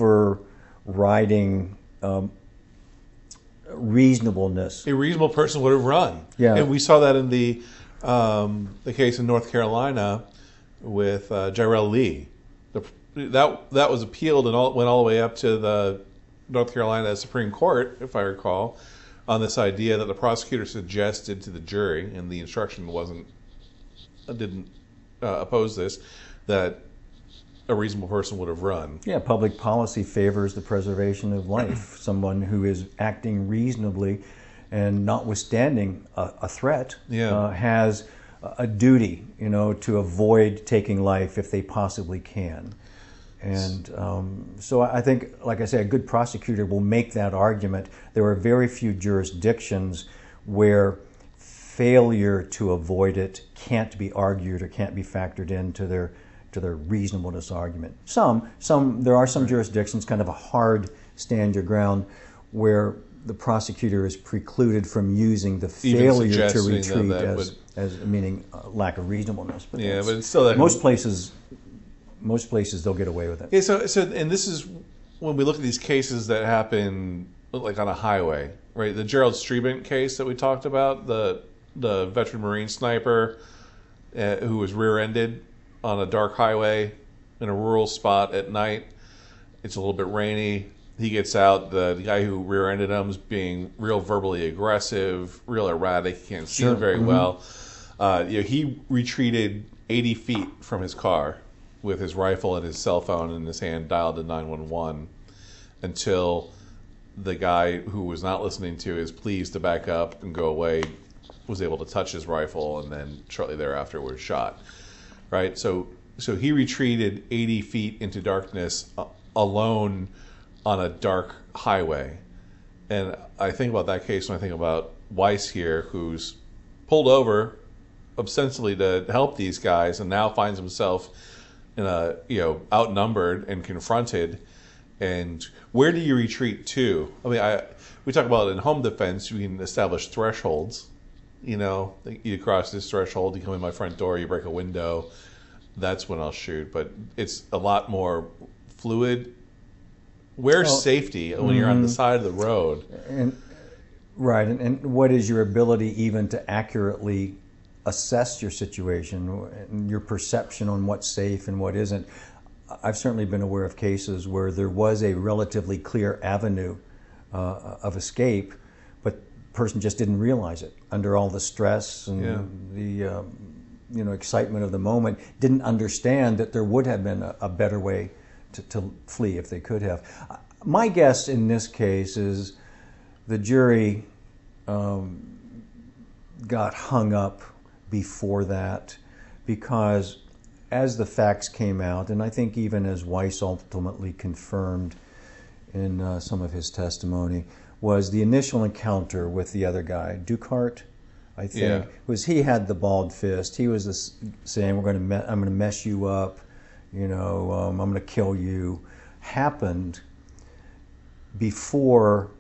Speaker 2: overriding um, reasonableness.
Speaker 1: A reasonable person would have run.
Speaker 2: Yeah.
Speaker 1: And we saw that in the um, the case in North Carolina with uh, Jarrell Lee. The, that that was appealed and all, went all the way up to the North Carolina Supreme Court, if I recall, on this idea that the prosecutor suggested to the jury, and the instruction wasn't didn't uh, oppose this, that a reasonable person would have run.
Speaker 2: Yeah, public policy favors the preservation of life. Someone who is acting reasonably and notwithstanding a, a threat
Speaker 1: Yeah.
Speaker 2: uh, has a duty, you know, to avoid taking life if they possibly can. And um, so I think, like I say, a good prosecutor will make that argument. There are very few jurisdictions where failure to avoid it can't be argued or can't be factored into their to their reasonableness argument. Some, some, there are some jurisdictions, kind of a hard stand your ground, where the prosecutor is precluded from using the
Speaker 1: Even
Speaker 2: failure to
Speaker 1: suggesting that
Speaker 2: retreat
Speaker 1: that
Speaker 2: as,
Speaker 1: would-
Speaker 2: as meaning uh, lack of reasonableness. But
Speaker 1: Yeah,
Speaker 2: that's-
Speaker 1: but it's still that
Speaker 2: most places, most places they'll get away with it.
Speaker 1: Yeah, so so and this is when we look at these cases that happen like on a highway, right? The Gerald Strebent case that we talked about, the the veteran Marine sniper uh, who was rear-ended on a dark highway in a rural spot at night. It's a little bit rainy. He gets out. The, the guy who rear-ended him is being real verbally aggressive, real erratic. He can't see
Speaker 2: Sure.
Speaker 1: him very
Speaker 2: Mhm.
Speaker 1: well. Uh, you know, he retreated eighty feet from his car with his rifle and his cell phone in his hand, dialed to nine one one, until the guy who was not listening to his pleas to back up and go away was able to touch his rifle, and then shortly thereafter was shot. Right? So so he retreated eighty feet into darkness uh, alone on a dark highway. And I think about that case when I think about Weiss here, who's pulled over ostensibly to help these guys, and now finds himself in a you know outnumbered and confronted. And where do you retreat to? I mean, I we talk about in home defense, you can establish thresholds. You know, you cross this threshold, you come in my front door, you break a window. That's when I'll shoot. But it's a lot more fluid. Where's
Speaker 2: well,
Speaker 1: safety when mm-hmm. you're on the side of the road?
Speaker 2: And, right, and, and what is your ability even to accurately assess your situation and your perception on what's safe and what isn't? I've certainly been aware of cases where there was a relatively clear avenue uh, of escape, but the person just didn't realize it under all the stress and
Speaker 1: yeah.
Speaker 2: the um, you know excitement of the moment. Didn't understand that there would have been a, a better way to, to flee if they could have. My guess in this case is the jury um, got hung up before that because as the facts came out, and I think even as Weiss ultimately confirmed in uh, some of his testimony, was the initial encounter with the other guy, Ducart, I think,
Speaker 1: yeah.
Speaker 2: was he had the bald fist. He was this, saying, "We're going to, me- I'm going to mess you up, you know, um, I'm going to kill you." Happened before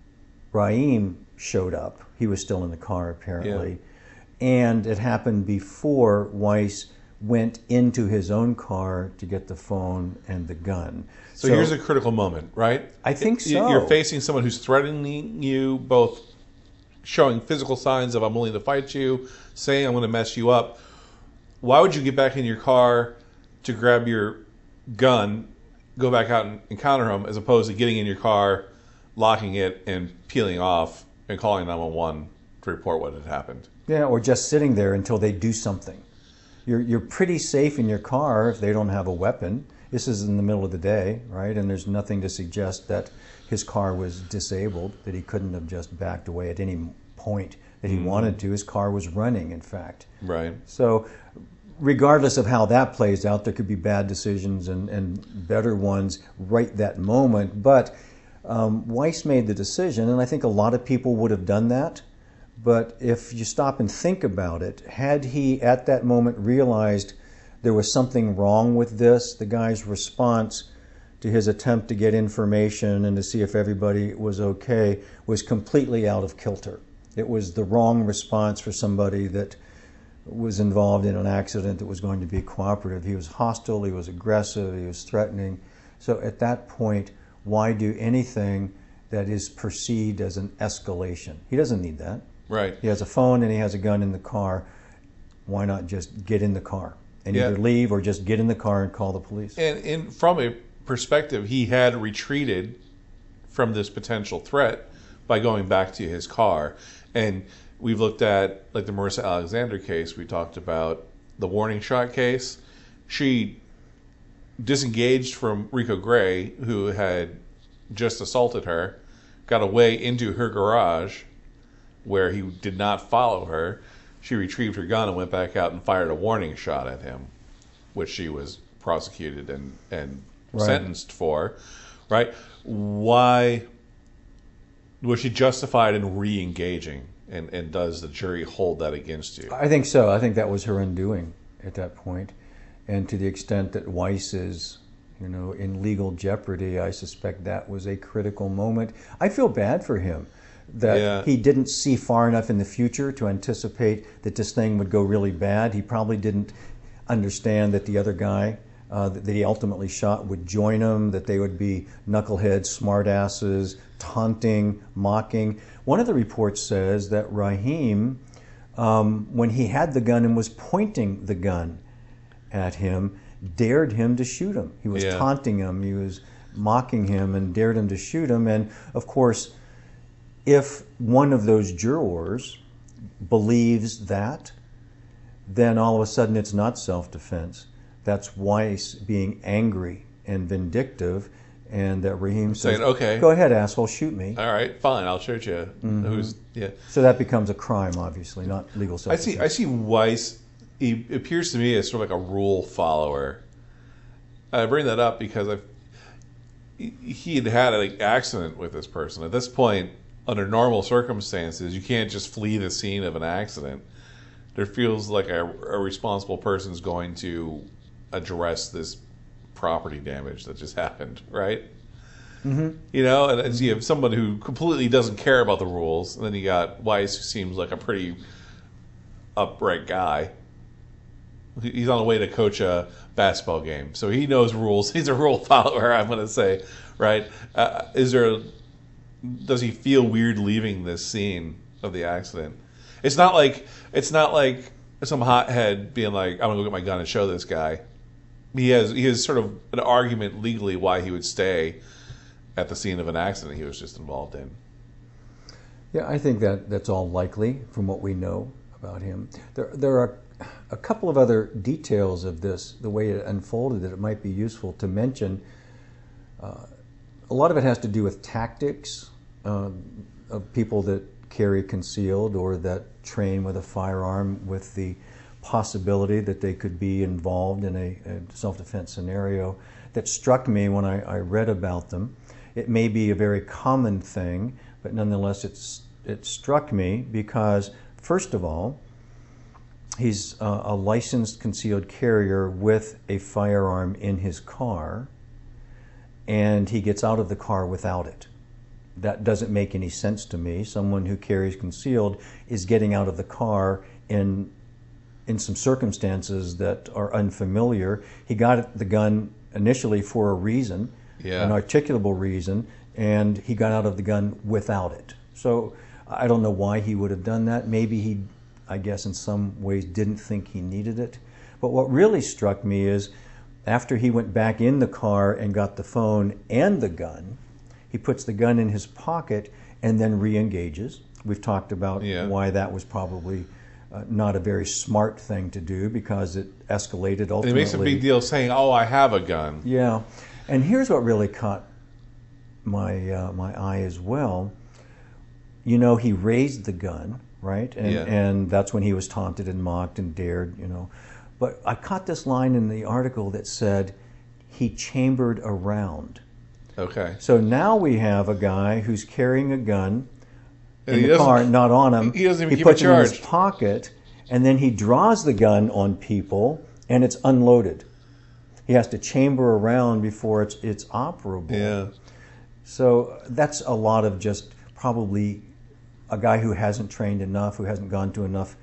Speaker 2: Raheem showed up. He was still in the car apparently, yeah. and it happened before Weiss went into his own car to get the phone and the gun.
Speaker 1: So, so here's a critical moment, right?
Speaker 2: I think so.
Speaker 1: You're facing someone who's threatening you, both showing physical signs of "I'm willing to fight you," saying "I'm going to mess you up." Why would you get back in your car to grab your gun, go back out and encounter him, as opposed to getting in your car, locking it, and peeling off and calling nine one one to report what had happened?
Speaker 2: Yeah, or just sitting there until they do something. You're you're pretty safe in your car if they don't have a weapon. This is in the middle of the day, right? And there's nothing to suggest that his car was disabled, that he couldn't have just backed away at any point that he mm. wanted to. His car was running, in fact.
Speaker 1: Right.
Speaker 2: So regardless of how that plays out, there could be bad decisions and, and better ones right that moment. But um, Weiss made the decision, and I think a lot of people would have done that. But if you stop and think about it, had he at that moment realized there was something wrong with this, the guy's response to his attempt to get information and to see if everybody was okay was completely out of kilter. It was the wrong response for somebody that was involved in an accident that was going to be cooperative. He was hostile, he was aggressive, he was threatening. So at that point, why do anything that is perceived as an escalation? He doesn't need that.
Speaker 1: Right.
Speaker 2: He has a phone and he has a gun in the car. Why not just get in the car and
Speaker 1: yeah.
Speaker 2: either leave or just get in the car and call the police?
Speaker 1: And, and from a perspective, he had retreated from this potential threat by going back to his car. And we've looked at, like the Marissa Alexander case, we talked about the warning shot case. She disengaged from Rico Gray, who had just assaulted her, got away into her garage where he did not follow her. She retrieved her gun and went back out and fired a warning shot at him, which she was prosecuted and, and right. sentenced for. Right? Why was she justified in re-engaging? And, and does the jury hold that against you?
Speaker 2: I think so. I think that was her undoing at that point. And to the extent that Weiss is, you know, in legal jeopardy, I suspect that was a critical moment. I feel bad for him that
Speaker 1: yeah.
Speaker 2: he didn't see far enough in the future to anticipate that this thing would go really bad. He probably didn't understand that the other guy uh, that he ultimately shot would join him, that they would be knuckleheads, smartasses, taunting, mocking. One of the reports says that Raheem, um, when he had the gun and was pointing the gun at him, dared him to shoot him. He was
Speaker 1: yeah.
Speaker 2: taunting him, he was mocking him and dared him to shoot him. And of course, if one of those jurors believes that, then all of a sudden it's not self-defense. That's Weiss being angry and vindictive, and that Raheem says,
Speaker 1: saying, okay,
Speaker 2: go ahead, asshole, shoot me.
Speaker 1: All right, fine, I'll shoot you.
Speaker 2: Mm-hmm.
Speaker 1: Who's yeah?
Speaker 2: So that becomes a crime, obviously, not legal self-defense.
Speaker 1: I see. I see Weiss. He appears to me as sort of like a rule follower. I bring that up because I've, he had had an accident with this person. At this point, under normal circumstances, you can't just flee the scene of an accident. there feels like a, a responsible person's going to address this property damage that just happened, right? Mm-hmm. You know, and as you have someone who completely doesn't care about the rules, and then you got Weiss, who seems like a pretty upright guy. He's on the way to coach a basketball game, so he knows rules. He's a rule follower, I'm going to say, right? Uh, is there? Does he feel weird leaving this scene of the accident? It's not like it's not like some hothead being like, "I'm going to go get my gun and show this guy." He has he has sort of an argument legally why he would stay at the scene of an accident he was just involved in.
Speaker 2: Yeah, I think that that's all likely from what we know about him. There, there are a couple of other details of this, the way it unfolded, that it might be useful to mention. Uh, a lot of it has to do with tactics uh, of people that carry concealed or that train with a firearm, with the possibility that they could be involved in a, a self-defense scenario, that struck me when I, I read about them. It may be a very common thing, but nonetheless it's, it struck me because, first of all, he's uh, a licensed concealed carrier with a firearm in his car, and he gets out of the car without it. That doesn't make any sense to me. Someone who carries concealed is getting out of the car in in some circumstances that are unfamiliar. He got the gun initially for a reason, yeah. an articulable reason, and he got out of the gun without it. So I don't know why he would have done that. Maybe he, I guess in some ways, didn't think he needed it. But what really struck me is after he went back in the car and got the phone and the gun, he puts the gun in his pocket and then re-engages. We've talked about yeah. why that was probably uh, not a very smart thing to do, because it escalated ultimately.
Speaker 1: And he makes a big deal saying, "Oh, I have a gun."
Speaker 2: Yeah, and here's what really caught my uh, my eye as well. You know, he raised the gun, right? And, yeah. and that's when he was taunted and mocked and dared, you know. But I caught this line in the article that said he chambered around.
Speaker 1: Okay.
Speaker 2: So now we have a guy who's carrying a gun
Speaker 1: and
Speaker 2: in the car, not on him.
Speaker 1: He doesn't even
Speaker 2: he
Speaker 1: keep
Speaker 2: puts
Speaker 1: it
Speaker 2: it in
Speaker 1: charged.
Speaker 2: his pocket, and then he draws the gun on people, and it's unloaded. He has to chamber around before it's it's operable.
Speaker 1: Yeah.
Speaker 2: So that's a lot of just probably a guy who hasn't trained enough, who hasn't gone to enough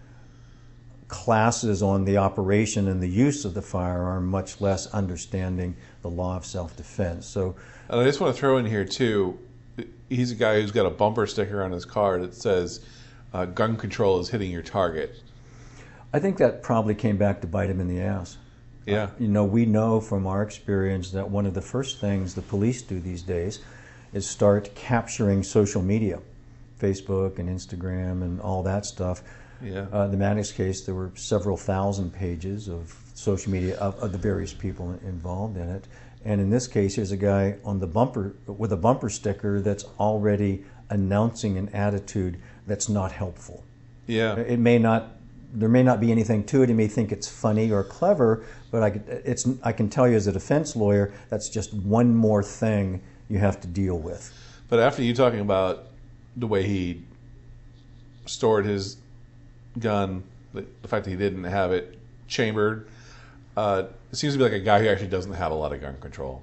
Speaker 2: classes on the operation and the use of the firearm, much less understanding the law of self-defense. So,
Speaker 1: and I just want to throw in here too, he's a guy who's got a bumper sticker on his car that says uh, gun control is hitting your target.
Speaker 2: I think that probably came back to bite him in the ass.
Speaker 1: Yeah.
Speaker 2: Uh, you know, we know from our experience that one of the first things the police do these days is start capturing social media, Facebook and Instagram and all that stuff.
Speaker 1: Yeah.
Speaker 2: Uh, in the Maddox case, there were several thousand pages of social media of, of the various people involved in it. And in this case, here's a guy on the bumper with a bumper sticker that's already announcing an attitude that's not helpful.
Speaker 1: Yeah.
Speaker 2: It may not, there may not be anything to it. He may think it's funny or clever, but I, it's, I can tell you as a defense lawyer, that's just one more thing you have to deal with.
Speaker 1: But after you talking about the way he stored his gun, the, the fact that he didn't have it chambered, uh, it seems to be like a guy who actually doesn't have a lot of gun control.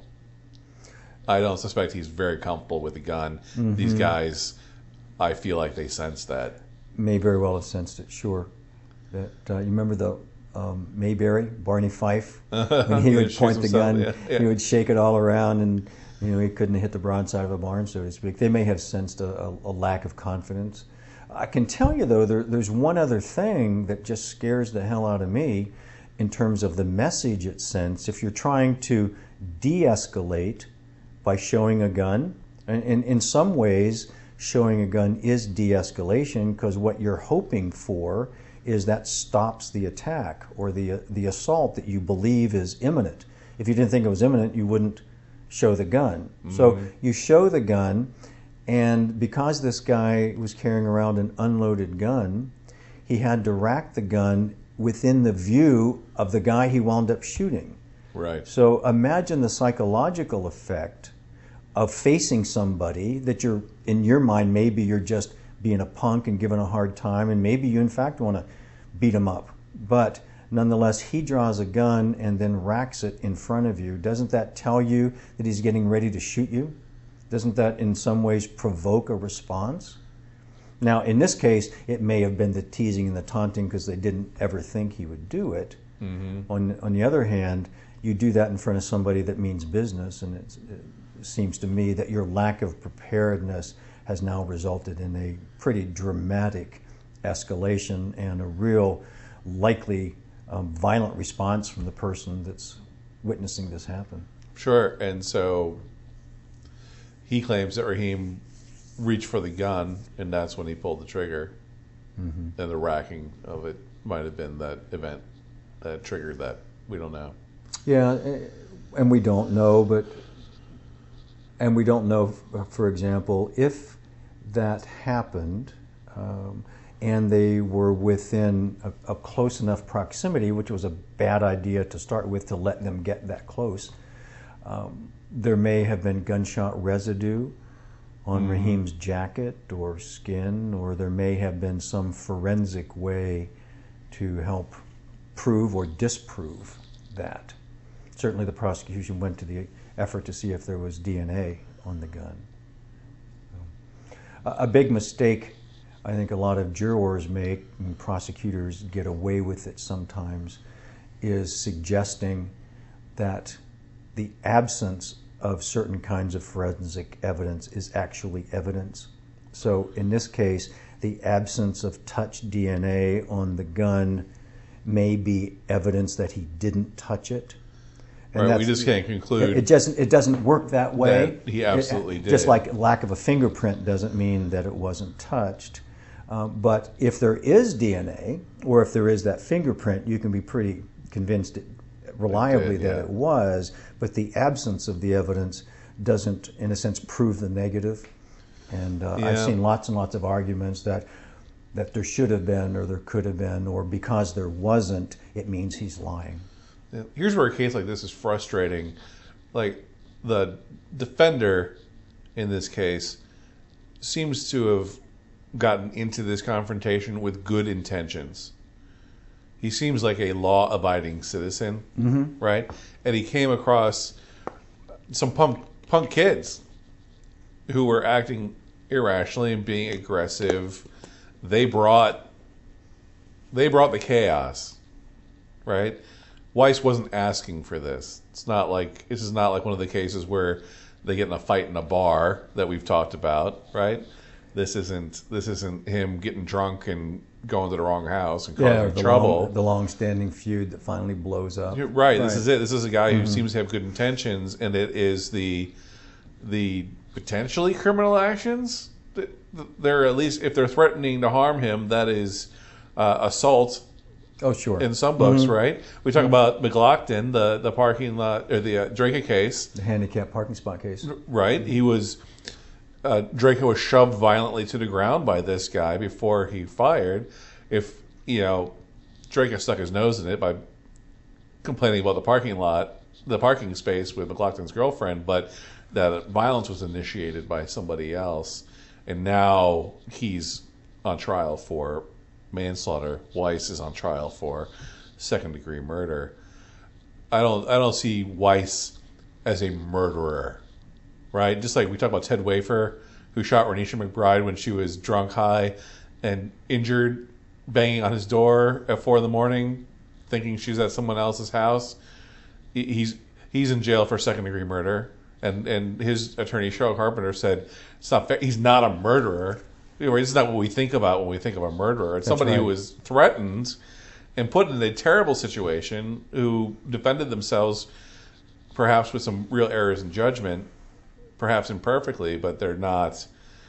Speaker 1: I don't suspect he's very comfortable with the gun. Mm-hmm. These guys, I feel like they sense that.
Speaker 2: May very well have sensed it, sure. That uh, you remember the um, Mayberry, Barney Fife, when he would point the gun, yeah, yeah. he would shake it all around, and you know he couldn't hit the broadside of a barn, so to speak. They may have sensed a, a, a lack of confidence. I can tell you, though, there, there's one other thing that just scares the hell out of me in terms of the message it sends. If you're trying to de-escalate by showing a gun, and, and in some ways, showing a gun is de-escalation, because what you're hoping for is that stops the attack or the, the assault that you believe is imminent. If you didn't think it was imminent, you wouldn't show the gun. Mm-hmm. So you show the gun, and because this guy was carrying around an unloaded gun, he had to rack the gun within the view of the guy he wound up shooting.
Speaker 1: Right.
Speaker 2: So imagine the psychological effect of facing somebody that you're, in your mind, maybe you're just being a punk and giving a hard time, and maybe you in fact want to beat him up. But nonetheless, he draws a gun and then racks it in front of you. Doesn't that tell you that he's getting ready to shoot you? Doesn't that in some ways provoke a response? Now, in this case, it may have been the teasing and the taunting because they didn't ever think he would do it. Mm-hmm. On, on the other hand, you do that in front of somebody that means business, and it's, it seems to me that your lack of preparedness has now resulted in a pretty dramatic escalation and a real likely um, violent response from the person that's witnessing this happen.
Speaker 1: Sure, and so he claims that Raheem reached for the gun, and that's when he pulled the trigger. Mm-hmm. And the racking of it might have been that event that triggered that. We don't know.
Speaker 2: Yeah, and we don't know, but and we don't know, for example, if that happened um, and they were within a, a close enough proximity, which was a bad idea to start with, to let them get that close. Um, there may have been gunshot residue on mm-hmm. Raheem's jacket or skin, or there may have been some forensic way to help prove or disprove that. Certainly the prosecution went to the effort to see if there was D N A on the gun. So, a big mistake I think a lot of jurors make, and prosecutors get away with it sometimes, is suggesting that the absence of certain kinds of forensic evidence is actually evidence. So in this case, the absence of touch D N A on the gun may be evidence that he didn't touch it.
Speaker 1: And right, we just can't conclude.
Speaker 2: It, it doesn't. It doesn't work that way.
Speaker 1: That he absolutely
Speaker 2: it,
Speaker 1: did.
Speaker 2: Just like lack of a fingerprint doesn't mean that it wasn't touched. Um, but if there is D N A, or if there is that fingerprint, you can be pretty convinced it, reliably it did, yeah. that it was. But the absence of the evidence doesn't, in a sense, prove the negative. And uh, yeah. I've seen lots and lots of arguments that that there should have been, or there could have been, or because there wasn't, it means he's lying.
Speaker 1: Here's where a case like this is frustrating. Like, the defender in this case seems to have gotten into this confrontation with good intentions. He seems like a law-abiding citizen, mm-hmm. right? And he came across some punk, punk kids who were acting irrationally and being aggressive. They brought they brought the chaos, right? Weiss wasn't asking for this. It's not like this is not like one of the cases where they get in a fight in a bar that we've talked about, right? This isn't this isn't him getting drunk and going to the wrong house and causing
Speaker 2: yeah, the
Speaker 1: trouble.
Speaker 2: Long, the long-standing feud that finally blows up.
Speaker 1: Right, right. This is it. This is a guy who mm-hmm. seems to have good intentions, and it is the the potentially criminal actions. They're at least, if they're threatening to harm him, that is uh, assault.
Speaker 2: Oh, sure.
Speaker 1: In some books,
Speaker 2: mm-hmm.
Speaker 1: right? We talk mm-hmm. about McLaughlin, the, the parking lot, or the uh, Draco case.
Speaker 2: The handicapped parking spot case.
Speaker 1: Right. He was, uh, Draco was shoved violently to the ground by this guy before he fired. If, you know, Draco stuck his nose in it by complaining about the parking lot, the parking space with McLaughlin's girlfriend, but that violence was initiated by somebody else. And now he's on trial for manslaughter. Weiss is on trial for second-degree murder. I don't, I don't see Weiss as a murderer, right? Just like we talk about Ted Wafer, who shot Renisha McBride when she was drunk, high, and injured, banging on his door at four in the morning, thinking she's at someone else's house. He's he's in jail for second-degree murder, and and his attorney Cheryl Carpenter said it's not fair. He's not a murderer. This is not what we think about when we think of a murderer. It's
Speaker 2: That's
Speaker 1: somebody
Speaker 2: right.
Speaker 1: who was threatened and put in a terrible situation, who defended themselves, perhaps with some real errors in judgment, perhaps imperfectly, but they're not.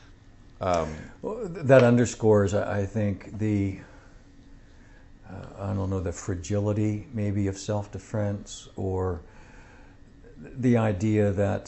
Speaker 1: Um,
Speaker 2: well, that underscores, I think, the uh, I don't know the fragility maybe of self-defense, or the idea that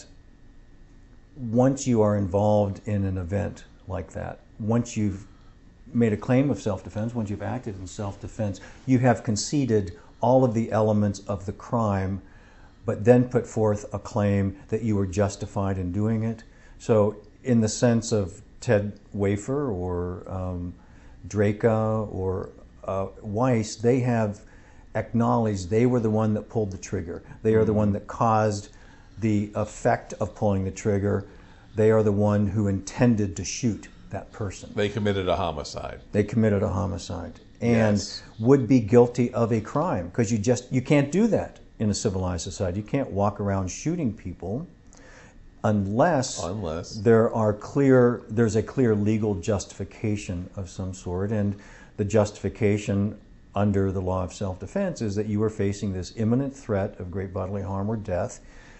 Speaker 2: once you are involved in an event like that, once you've made a claim of self-defense, once you've acted in self-defense, you have conceded all of the elements of the crime, but then put forth a claim that you were justified in doing it. So in the sense of Ted Wafer or um, Draco or uh, Weiss, they have acknowledged they were the one that pulled the trigger. They are the one that caused the effect of pulling the trigger. They are the one who intended to shoot that person.
Speaker 1: They committed a homicide.
Speaker 2: They committed a homicide and
Speaker 1: Yes.
Speaker 2: would be guilty of a crime, because you just you can't do that in a civilized society. You can't walk around shooting people unless
Speaker 1: Unless.
Speaker 2: there are clear there's a clear legal justification of some sort, and the justification under the law of self-defense is that you are facing this imminent threat of great bodily harm or death,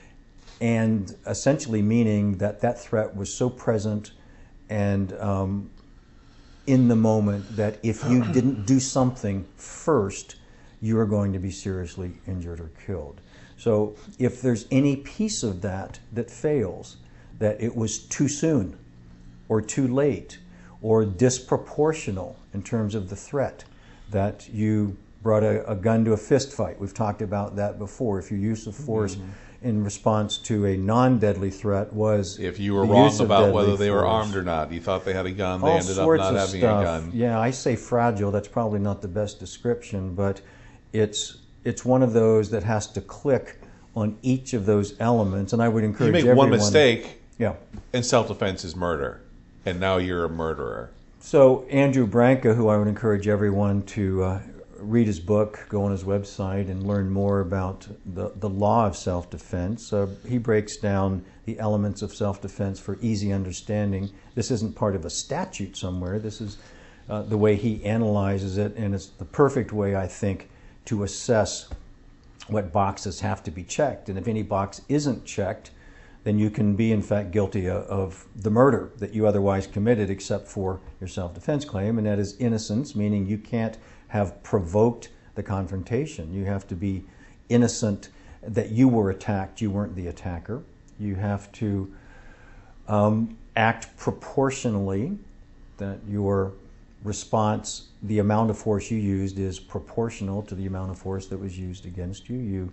Speaker 2: and essentially meaning that that threat was so present and um, in the moment that if you didn't do something first, you are going to be seriously injured or killed. So if there's any piece of that that fails, that it was too soon or too late or disproportional in terms of the threat, that you brought a, a gun to a fist fight. We've talked about that before. If your use of force mm-hmm. in response to a non-deadly threat was
Speaker 1: If you were
Speaker 2: the
Speaker 1: wrong
Speaker 2: use of
Speaker 1: about
Speaker 2: deadly
Speaker 1: whether they were
Speaker 2: force.
Speaker 1: armed or not, you thought they had a gun, they
Speaker 2: All
Speaker 1: ended up
Speaker 2: sorts
Speaker 1: not
Speaker 2: of
Speaker 1: having
Speaker 2: stuff.
Speaker 1: a gun.
Speaker 2: Yeah, I say fragile. That's probably not the best description, but it's it's one of those that has to click on each of those elements. And I would encourage
Speaker 1: You make
Speaker 2: everyone.
Speaker 1: one mistake,
Speaker 2: Yeah.
Speaker 1: and self-defense is murder, and now you're a murderer.
Speaker 2: So Andrew Branca, who I would encourage everyone to uh, read his book, go on his website, and learn more about the, the law of self-defense. Uh, he breaks down the elements of self-defense for easy understanding. This isn't part of a statute somewhere. This is uh, the way he analyzes it, and it's the perfect way, I think, to assess what boxes have to be checked. And if any box isn't checked, then you can be, in fact, guilty of, of the murder that you otherwise committed, except for your self-defense claim, and that is innocence, meaning you can't have provoked the confrontation. You have to be innocent that you were attacked, you weren't the attacker. You have to um, act proportionally, that your response, the amount of force you used is proportional to the amount of force that was used against you. You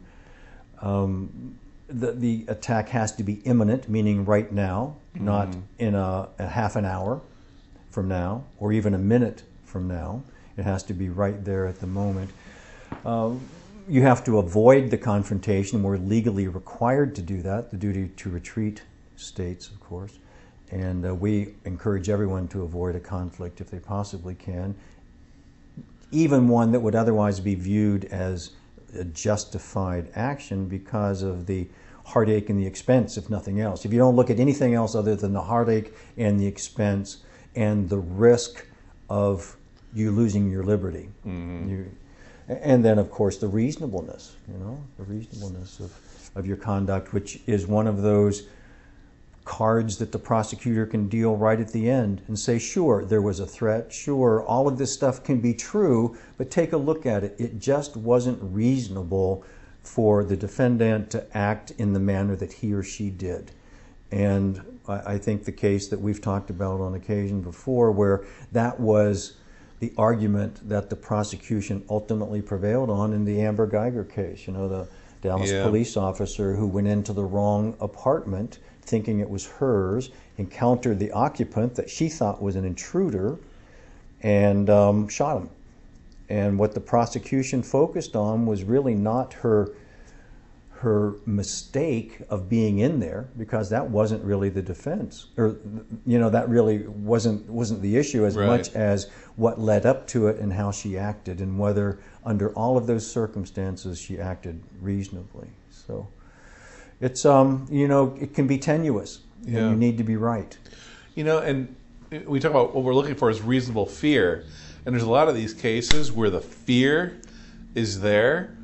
Speaker 2: um, The, the attack has to be imminent, meaning right now, mm-hmm. not in a, a half an hour from now, or even a minute from now. It has to be right there at the moment. Um, you have to avoid the confrontation. We're legally required to do that. The duty to retreat states, of course. And uh, we encourage everyone to avoid a conflict if they possibly can, even one that would otherwise be viewed as a justified action because of the heartache and the expense, if nothing else. If you don't look at anything else other than the heartache and the expense and the risk of you losing your liberty. Mm-hmm. You, and then, of course, the reasonableness, you know, the reasonableness of, of your conduct, which is one of those cards that the prosecutor can deal right at the end and say, sure, there was a threat, sure, all of this stuff can be true, but take a look at it. It just wasn't reasonable for the defendant to act in the manner that he or she did. And I, I think the case that we've talked about on occasion before, where that was the argument that the prosecution ultimately prevailed on in the Amber Geiger case, you know, the Dallas
Speaker 1: yeah.
Speaker 2: police officer who went into the wrong apartment thinking it was hers, encountered the occupant that she thought was an intruder, and um, shot him. And what the prosecution focused on was really not her her mistake of being in there, because that wasn't really the defense, or you know that really wasn't wasn't the issue as
Speaker 1: right.
Speaker 2: much as what led up to it and how she acted, and whether under all of those circumstances she acted reasonably. So it's um you know it can be tenuous,
Speaker 1: yeah.
Speaker 2: and you need to be right.
Speaker 1: You know, and we talk about what we're looking for is reasonable fear, and there's a lot of these cases where the fear is there,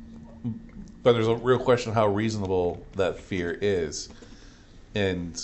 Speaker 1: but there's a real question of how reasonable that fear is. And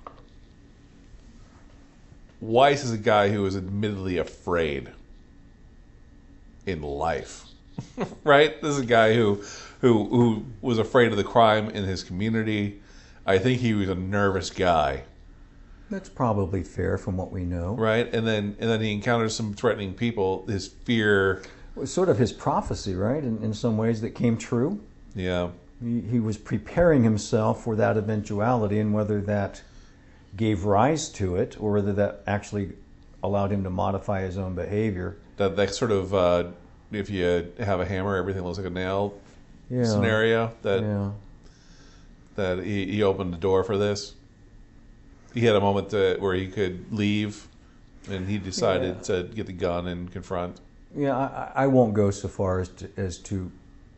Speaker 1: Weiss is a guy who is admittedly afraid in life, right? This is a guy who, who, who was afraid of the crime in his community. I think he was a nervous guy.
Speaker 2: That's probably fair from what we know.
Speaker 1: Right? And then and then he encounters some threatening people. His fear...
Speaker 2: It was sort of his prophecy, right, in, in some ways that came true.
Speaker 1: Yeah.
Speaker 2: He, he was preparing himself for that eventuality, and whether that gave rise to it or whether that actually allowed him to modify his own behavior
Speaker 1: that that sort of uh, if you have a hammer, everything looks like a nail
Speaker 2: Yeah.
Speaker 1: scenario. That
Speaker 2: Yeah.
Speaker 1: that he, he opened the door for this. He had a moment to, where he could leave, and he decided
Speaker 2: Yeah.
Speaker 1: to get the gun and confront.
Speaker 2: Yeah, I, I won't go so far as to as to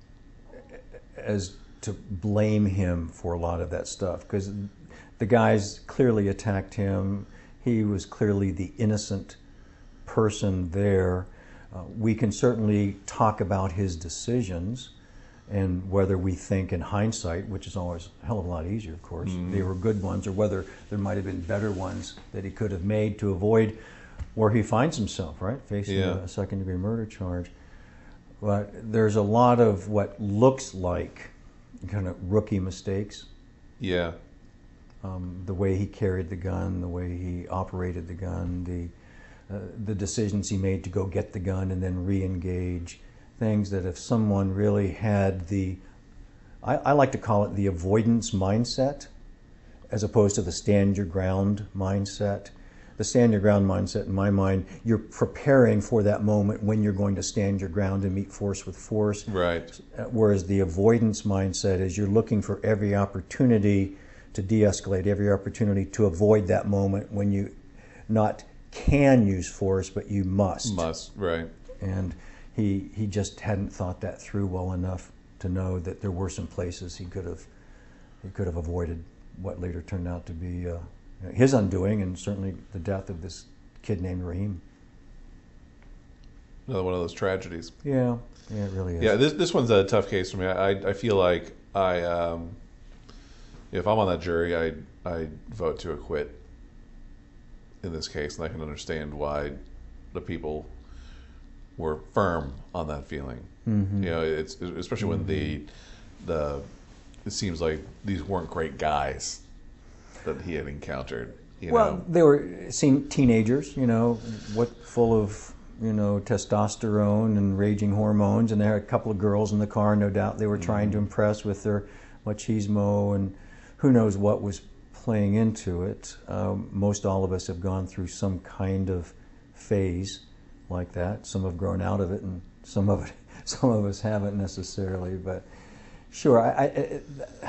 Speaker 2: as to blame him for a lot of that stuff, because the guys clearly attacked him. He was clearly the innocent person there. Uh, we can certainly talk about his decisions and whether we think in hindsight, which is always a hell of a lot easier, of course, mm-hmm. they were good ones, or whether there might have been better ones that he could have made to avoid where he finds himself, right, facing
Speaker 1: yeah.
Speaker 2: a second-degree murder charge. But there's a lot of what looks like kind of rookie mistakes.
Speaker 1: Yeah.
Speaker 2: Um, the way he carried the gun, the way he operated the gun, the uh, the decisions he made to go get the gun and then re-engage. Things that if someone really had the, I, I like to call it the avoidance mindset, as opposed to the stand your ground mindset. The stand your ground mindset, in my mind, you're preparing for that moment when you're going to stand your ground and meet force with force.
Speaker 1: Right.
Speaker 2: Whereas the avoidance mindset is you're looking for every opportunity to de-escalate, every opportunity to avoid that moment when you not can use force, but you must.
Speaker 1: Must, right.
Speaker 2: And he he just hadn't thought that through well enough to know that there were some places he could have he could have avoided what later turned out to be uh, his undoing, and certainly the death of this kid named Raheem.
Speaker 1: Another one of those tragedies.
Speaker 2: Yeah, yeah, it really is.
Speaker 1: Yeah, this this one's a tough case for me. I I feel like I um, if I'm on that jury, I I vote to acquit in this case, and I can understand why the people were firm on that feeling. Mm-hmm. You know, it's especially when mm-hmm. the the it seems like these weren't great guys that he had encountered. You
Speaker 2: well,
Speaker 1: know?
Speaker 2: They were seemed teenagers, you know, what full of you know testosterone and raging hormones, and there had a couple of girls in the car. No doubt they were mm-hmm. trying to impress with their machismo, and who knows what was playing into it. Um, most all of us have gone through some kind of phase like that. Some have grown out of it, and some of it, some of us haven't necessarily. But sure, I, I, it,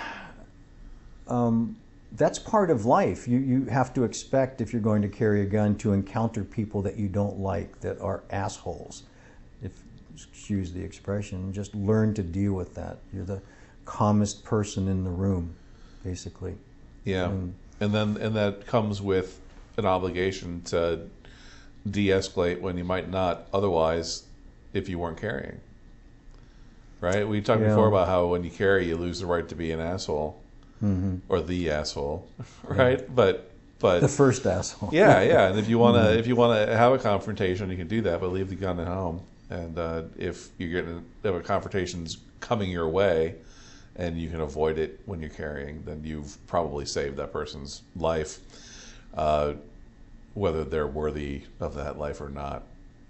Speaker 2: um, that's part of life. You you have to expect, if you're going to carry a gun, to encounter people that you don't like, that are assholes. If excuse the expression, just learn to deal with that. You're the calmest person in the room, basically.
Speaker 1: Yeah, and, and then and that comes with an obligation to de-escalate when you might not otherwise if you weren't carrying. Right? We talked
Speaker 2: yeah.
Speaker 1: before about how when you carry, you lose the right to be an asshole, mm-hmm. or the asshole, right? Yeah. But but
Speaker 2: the first asshole.
Speaker 1: Yeah, yeah. And if you wanna mm-hmm. if you wanna have a confrontation, you can do that, but leave the gun at home. And uh, if you're gonna have a confrontation's coming your way, and you can avoid it when you're carrying, then you've probably saved that person's life, uh, whether they're worthy of that life or not.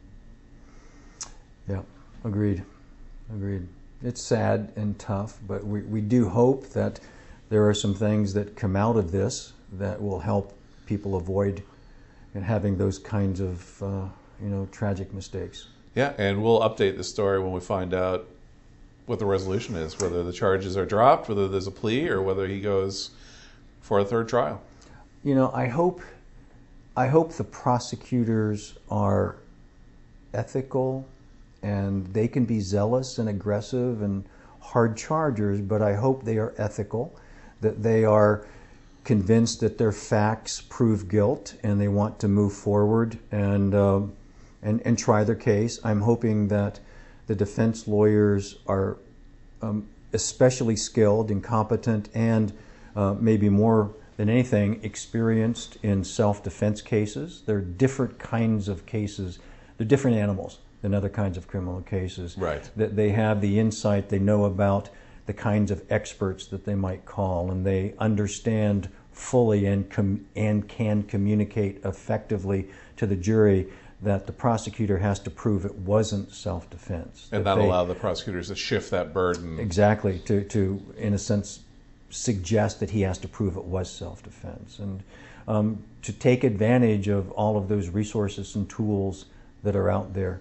Speaker 2: Yeah, agreed. Agreed. It's sad and tough, but we, we do hope that there are some things that come out of this that will help people avoid and having those kinds of uh, you know tragic mistakes.
Speaker 1: Yeah, and we'll update the story when we find out what the resolution is, whether the charges are dropped, whether there's a plea, or whether he goes for a third trial.
Speaker 2: You know, I hope, I hope the prosecutors are ethical, and they can be zealous and aggressive and hard chargers, but I hope they are ethical, that they are convinced that their facts prove guilt, and they want to move forward and uh, and and try their case. I'm hoping that the defense lawyers are um, especially skilled and competent, and uh, maybe more than anything, experienced in self-defense cases. They're different kinds of cases. They're different animals than other kinds of criminal cases.
Speaker 1: Right.
Speaker 2: That they have the insight, they know about the kinds of experts that they might call, and they understand fully and com- and can communicate effectively to the jury that the prosecutor has to prove it wasn't self-defense.
Speaker 1: And
Speaker 2: that
Speaker 1: that'll allow the prosecutors to shift that burden.
Speaker 2: Exactly, to, to, in a sense, suggest that he has to prove it was self-defense. And um, to take advantage of all of those resources and tools that are out there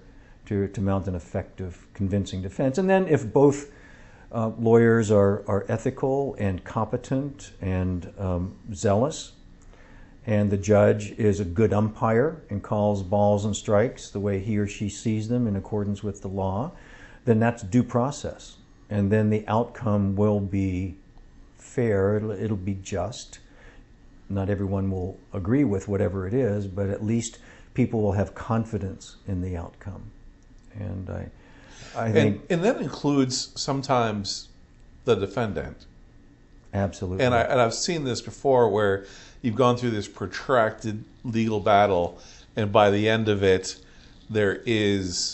Speaker 2: to, to mount an effective, convincing defense. And then if both uh, lawyers are, are ethical and competent and um, zealous, and the judge is a good umpire and calls balls and strikes the way he or she sees them in accordance with the law, then that's due process. And then the outcome will be fair, it'll, it'll be just. Not everyone will agree with whatever it is, but at least people will have confidence in the outcome. And I, I think...
Speaker 1: And, and that includes sometimes the defendant.
Speaker 2: Absolutely.
Speaker 1: And, I, and I've seen this before where you've gone through this protracted legal battle, and by the end of it, there is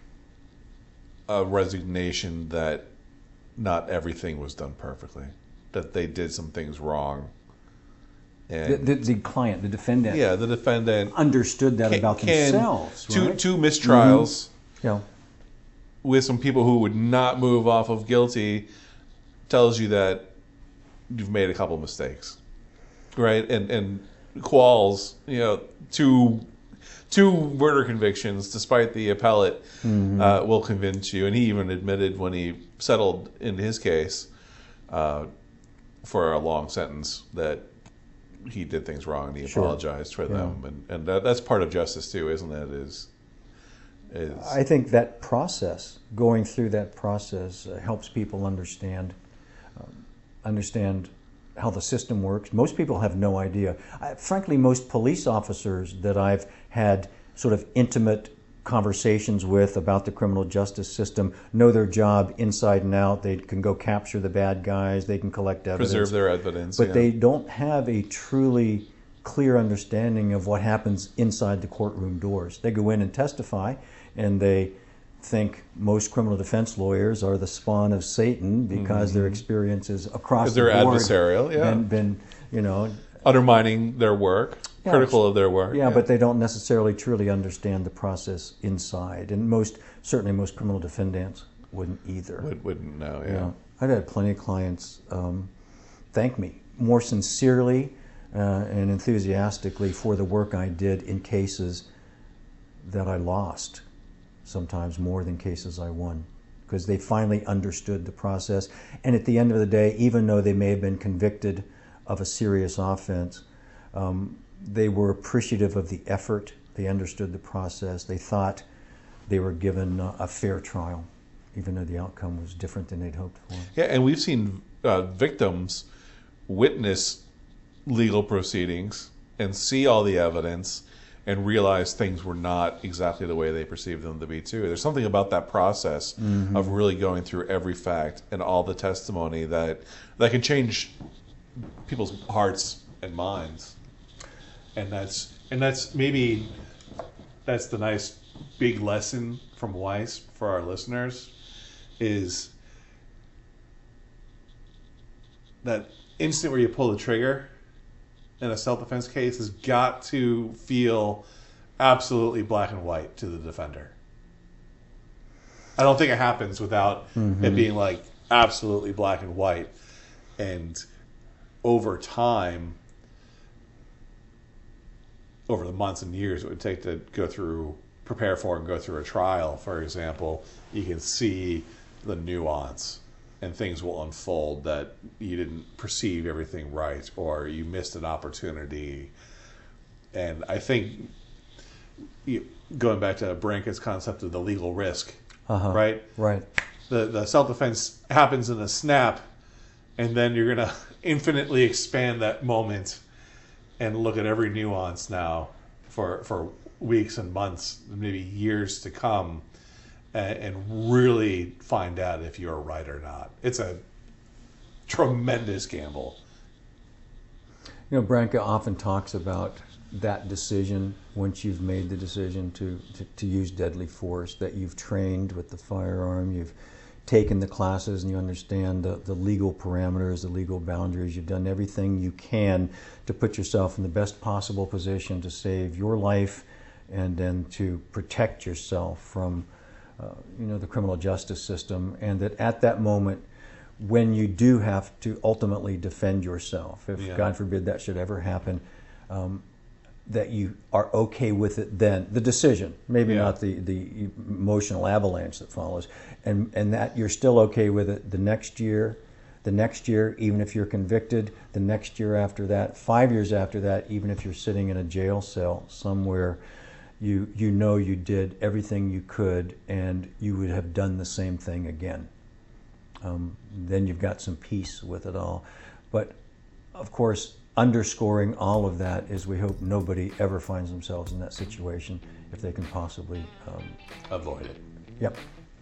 Speaker 1: a resignation that not everything was done perfectly, that they did some things wrong.
Speaker 2: And the, the, the client, the defendant,
Speaker 1: yeah, the defendant
Speaker 2: understood that
Speaker 1: can,
Speaker 2: about
Speaker 1: can,
Speaker 2: themselves.
Speaker 1: Two,
Speaker 2: right?
Speaker 1: two mistrials
Speaker 2: mm-hmm. yeah.
Speaker 1: with some people who would not move off of guilty tells you that you've made a couple mistakes. Right, and and Qualls, you know, two two murder convictions, despite the appellate, mm-hmm. uh, will convince you. And he even admitted when he settled in his case uh, for a long sentence that he did things wrong and he
Speaker 2: sure.
Speaker 1: apologized for
Speaker 2: yeah.
Speaker 1: them. And and that, that's part of justice too, isn't it? Is is
Speaker 2: I think that process, going through that process, uh, helps people understand um, understand. how the system works. Most people have no idea. I, frankly, most police officers that I've had sort of intimate conversations with about the criminal justice system know their job inside and out. They can go capture the bad guys. They can collect evidence.
Speaker 1: Preserve their evidence.
Speaker 2: But
Speaker 1: yeah.
Speaker 2: they don't have a truly clear understanding of what happens inside the courtroom doors. They go in and testify, and they think most criminal defense lawyers are the spawn of Satan because mm-hmm. their experiences across the
Speaker 1: they're
Speaker 2: board
Speaker 1: adversarial, yeah,
Speaker 2: been, been you know,
Speaker 1: undermining their work,
Speaker 2: yeah,
Speaker 1: critical of their work.
Speaker 2: Yeah,
Speaker 1: yeah,
Speaker 2: but they don't necessarily truly understand the process inside, and most certainly most criminal defendants wouldn't either.
Speaker 1: Would, wouldn't know. Yeah,
Speaker 2: yeah. I've had plenty of clients um, thank me more sincerely uh, and enthusiastically for the work I did in cases that I lost. Sometimes more than cases I won, because they finally understood the process. And at the end of the day, even though they may have been convicted of a serious offense, um, they were appreciative of the effort. They understood the process. They thought they were given uh, a fair trial, even though the outcome was different than they'd hoped for.
Speaker 1: Yeah, and we've seen uh, victims witness legal proceedings and see all the evidence and realize things were not exactly the way they perceived them to be too. There's something about that process mm-hmm. of really going through every fact and all the testimony that that can change people's hearts and minds. And that's and that's maybe that's the nice big lesson from Weiss for our listeners, is that instant where you pull the trigger in a self-defense case has got to feel absolutely black and white to the defender. I don't think it happens without mm-hmm. it being like absolutely black and white. And over time, over the months and years it would take to go through, prepare for and go through a trial, for example, you can see the nuance. And things will unfold that you didn't perceive everything right, or you missed an opportunity. And I think, you, going back to Branca's concept of the legal risk, uh-huh. right?
Speaker 2: Right.
Speaker 1: The the self-defense happens in a snap, and then you're going to infinitely expand that moment and look at every nuance now for for weeks and months, maybe years to come. And really find out if you're right or not. It's a tremendous gamble.
Speaker 2: You know, Branca often talks about that decision, once you've made the decision to, to, to use deadly force, that you've trained with the firearm, you've taken the classes and you understand the, the legal parameters, the legal boundaries. You've done everything you can to put yourself in the best possible position to save your life and then to protect yourself from Uh, you know, the criminal justice system, and that at that moment, when you do have to ultimately defend yourself, if
Speaker 1: yeah.
Speaker 2: God forbid that should ever happen, um, that you are okay with it then, the decision, maybe
Speaker 1: Yeah.
Speaker 2: not the, the emotional avalanche that follows, and, and that you're still okay with it the next year, the next year, even if you're convicted, the next year after that, five years after that, even if you're sitting in a jail cell somewhere, you, you know you did everything you could and you would have done the same thing again. Um, then you've got some peace with it all. But of course, underscoring all of that is we hope nobody ever finds themselves in that situation if they can possibly um,
Speaker 1: Avoid it.
Speaker 2: Yep.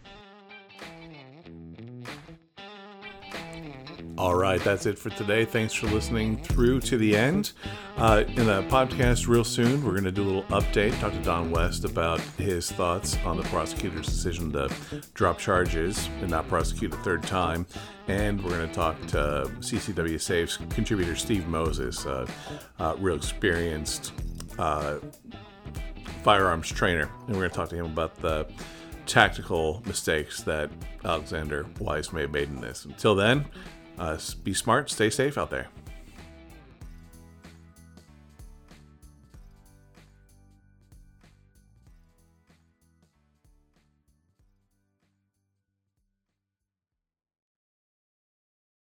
Speaker 1: All right, that's it for today. Thanks for listening through to the end. Uh, in a podcast real soon, we're going to do a little update, talk to Don West about his thoughts on the prosecutor's decision to drop charges and not prosecute a third time. And we're going to talk to C C W Safe's contributor Steve Moses, a uh, uh, real experienced uh, firearms trainer. And we're going to talk to him about the tactical mistakes that Alexander Weiss may have made in this. Until then, Uh, be smart, stay safe out there.